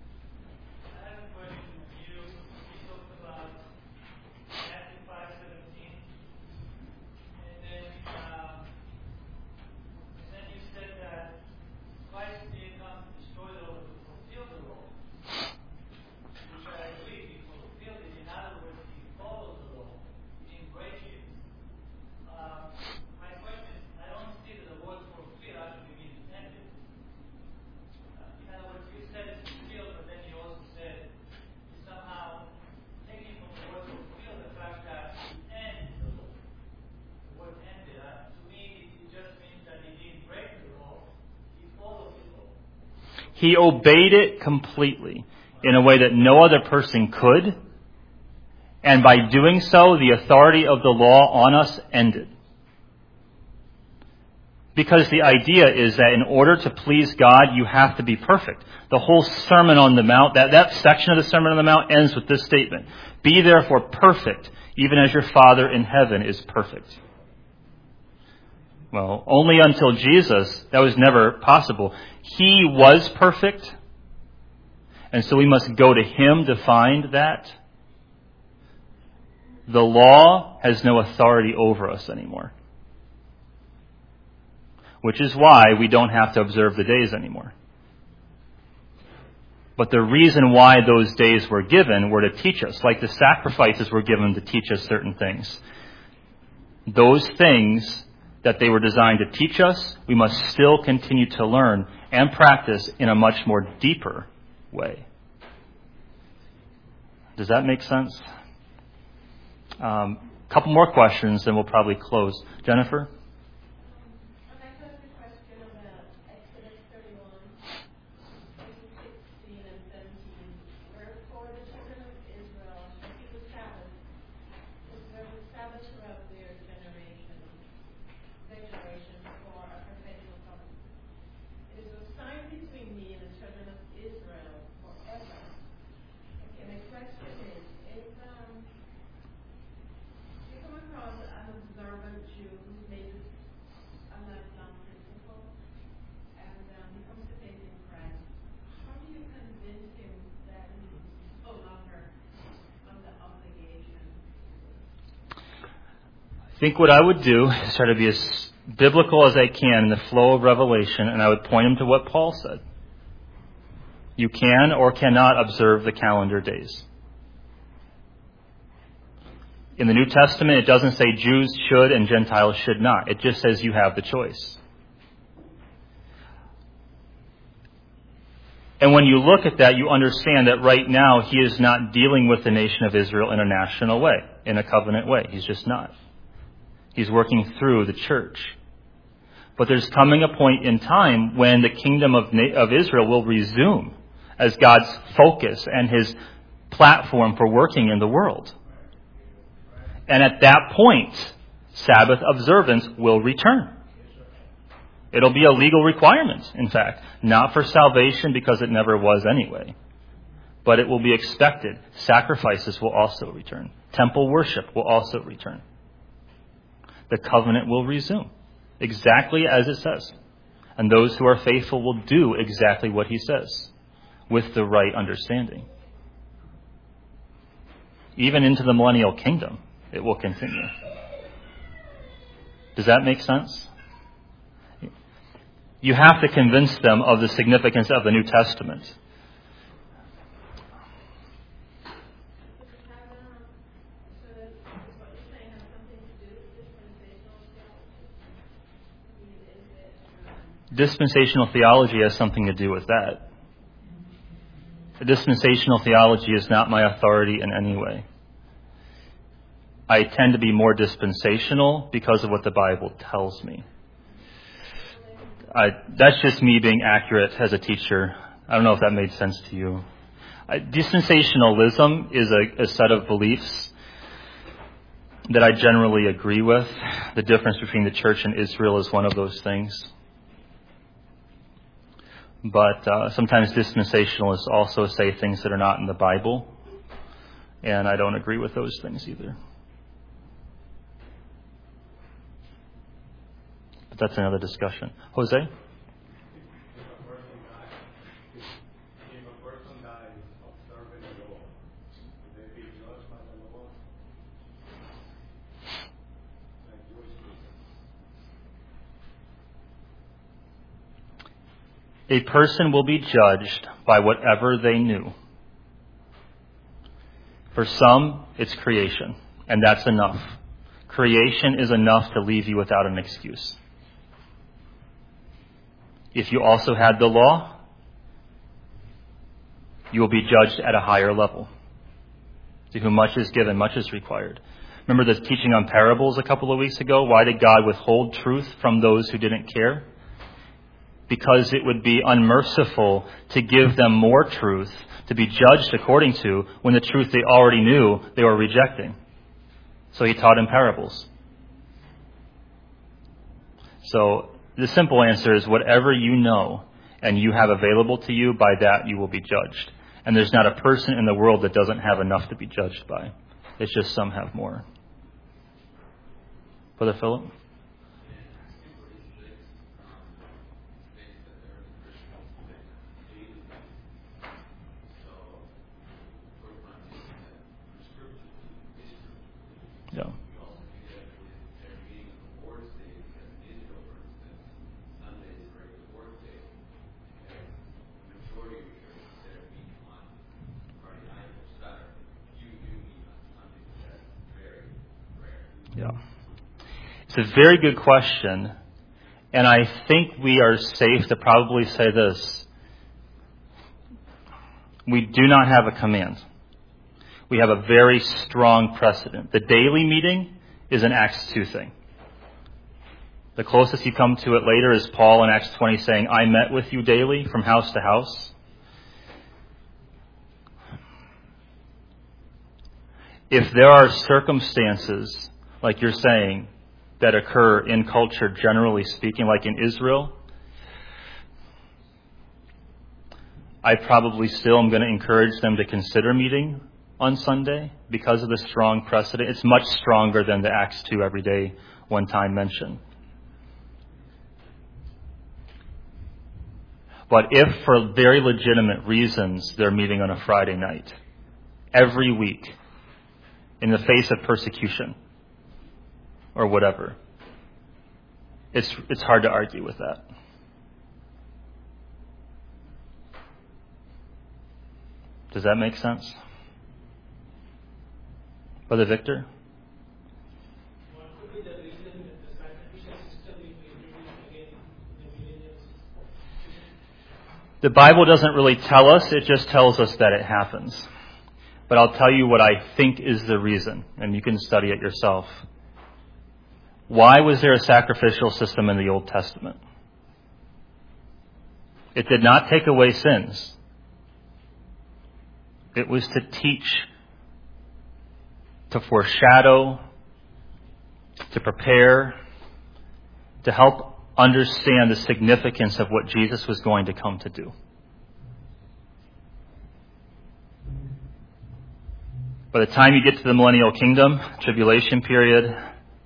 He obeyed it completely in a way that no other person could. And by doing so, the authority of the law on us ended. Because the idea is that in order to please God, you have to be perfect. The whole Sermon on the Mount, that, that section of the Sermon on the Mount ends with this statement. Be therefore perfect, even as your Father in heaven is perfect. Well, only until Jesus, that was never possible. He was perfect, and so we must go to Him to find that. The law has no authority over us anymore. Which is why we don't have to observe the days anymore. But the reason why those days were given were to teach us, like the sacrifices were given to teach us certain things. Those things that they were designed to teach us, we must still continue to learn and practice in a much more deeper way. Does that make sense? A um, couple more questions, then we'll probably close. Jennifer? I think what I would do is try to be as biblical as I can in the flow of revelation, and I would point him to what Paul said. You can or cannot observe the calendar days. In the New Testament, it doesn't say Jews should and Gentiles should not. It just says you have the choice. And when you look at that, you understand that right now he is not dealing with the nation of Israel in a national way, in a covenant way. He's just not. He's working through the church. But there's coming a point in time when the kingdom of, of Israel will resume as God's focus and His platform for working in the world. And at that point, Sabbath observance will return. It'll be a legal requirement, in fact. Not for salvation because it never was anyway. But it will be expected. Sacrifices will also return. Temple worship will also return. The covenant will resume, exactly as it says. And those who are faithful will do exactly what He says, with the right understanding. Even into the millennial kingdom, it will continue. Does that make sense? You have to convince them of the significance of the New Testament. dispensational theology has something to do with that. The dispensational theology is not my authority in any way. I tend to be more dispensational because of what the Bible tells me. I, that's just me being accurate as a teacher. I don't know if that made sense to you. I, dispensationalism is a, a set of beliefs that I generally agree with. The difference between the church and Israel is one of those things. But uh, sometimes dispensationalists also say things that are not in the Bible, and I don't agree with those things either. But that's another discussion. Jose? If a person dies observing the law, would they be judged by the law? Like Jewish people. A person will be judged by whatever they knew. For some, it's creation, and that's enough. Creation is enough to leave you without an excuse. If you also had the law, you will be judged at a higher level. To whom much is given, much is required. Remember the teaching on parables a couple of weeks ago? Why did God withhold truth from those who didn't care? Because it would be unmerciful to give them more truth to be judged according to when the truth they already knew they were rejecting. So he taught in parables. So the simple answer is whatever you know and you have available to you, by that you will be judged. And there's not a person in the world that doesn't have enough to be judged by. It's just some have more. Brother Philip? Yeah. Yeah. It's a very good question, and I think we are safe to probably say this. We do not have a command. We have a very strong precedent. The daily meeting is an Acts two thing. The closest you come to it later is Paul in Acts twenty saying, I met with you daily from house to house. If there are circumstances, like you're saying, that occur in culture, generally speaking, like in Israel, I probably still am going to encourage them to consider meeting on Sunday because of the strong precedent. It's much stronger than the Acts two everyday one-time mention. But if for very legitimate reasons they're meeting on a Friday night, every week, in the face of persecution, or whatever, it's it's hard to argue with that. Does that make sense? Brother Victor? What could be the reason that the sacrificial system will be introduced again in the millennium? The Bible doesn't really tell us, it just tells us that it happens. But I'll tell you what I think is the reason, and you can study it yourself. Why was there a sacrificial system in the Old Testament? It did not take away sins. It was to teach, to foreshadow, to prepare, to help understand the significance of what Jesus was going to come to do. By the time you get to the millennial kingdom, tribulation period,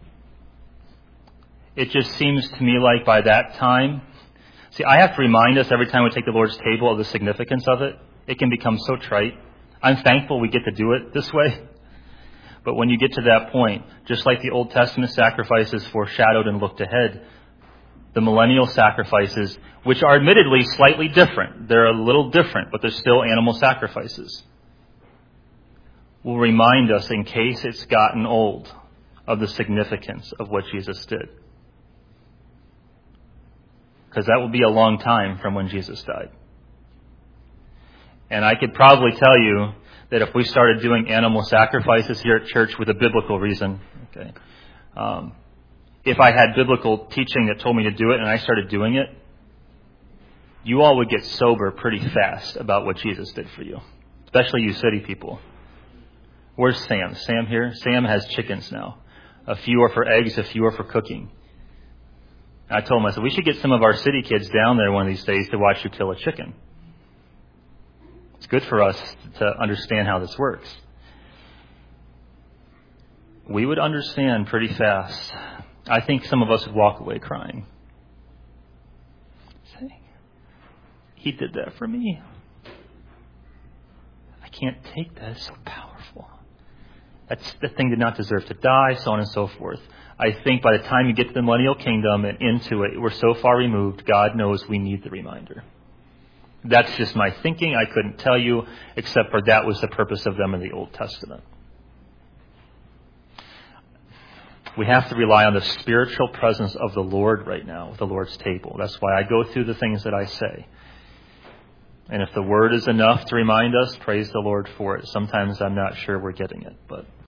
it just seems to me like by that time, see, I have to remind us every time we take the Lord's table of the significance of it. It can become so trite. I'm thankful we get to do it this way. But when you get to that point, just like the Old Testament sacrifices foreshadowed and looked ahead, the millennial sacrifices, which are admittedly slightly different, they're a little different, but they're still animal sacrifices, will remind us, in case it's gotten old, of the significance of what Jesus did. because that will be a long time from when Jesus died. And I could probably tell you that if we started doing animal sacrifices here at church with a biblical reason, okay, um, if I had biblical teaching that told me to do it and I started doing it, you all would get sober pretty fast about what Jesus did for you, especially you city people. Where's Sam? Sam here? Sam has chickens now. A few are for eggs, a few are for cooking. I told him, I said, we should get some of our city kids down there one of these days to watch you kill a chicken. It's good for us to understand how this works. We would understand pretty fast. I think some of us would walk away crying. Say, he did that for me. I can't take that. It's so powerful. That's the thing did not deserve to die, so on and so forth. I think by the time you get to the millennial kingdom and into it, we're so far removed, God knows we need the reminder. That's just my thinking. I couldn't tell you, except for that was the purpose of them in the Old Testament. We have to rely on the spiritual presence of the Lord right now, with the Lord's table. That's why I go through the things that I say. And if the Word is enough to remind us, praise the Lord for it. Sometimes I'm not sure we're getting it, but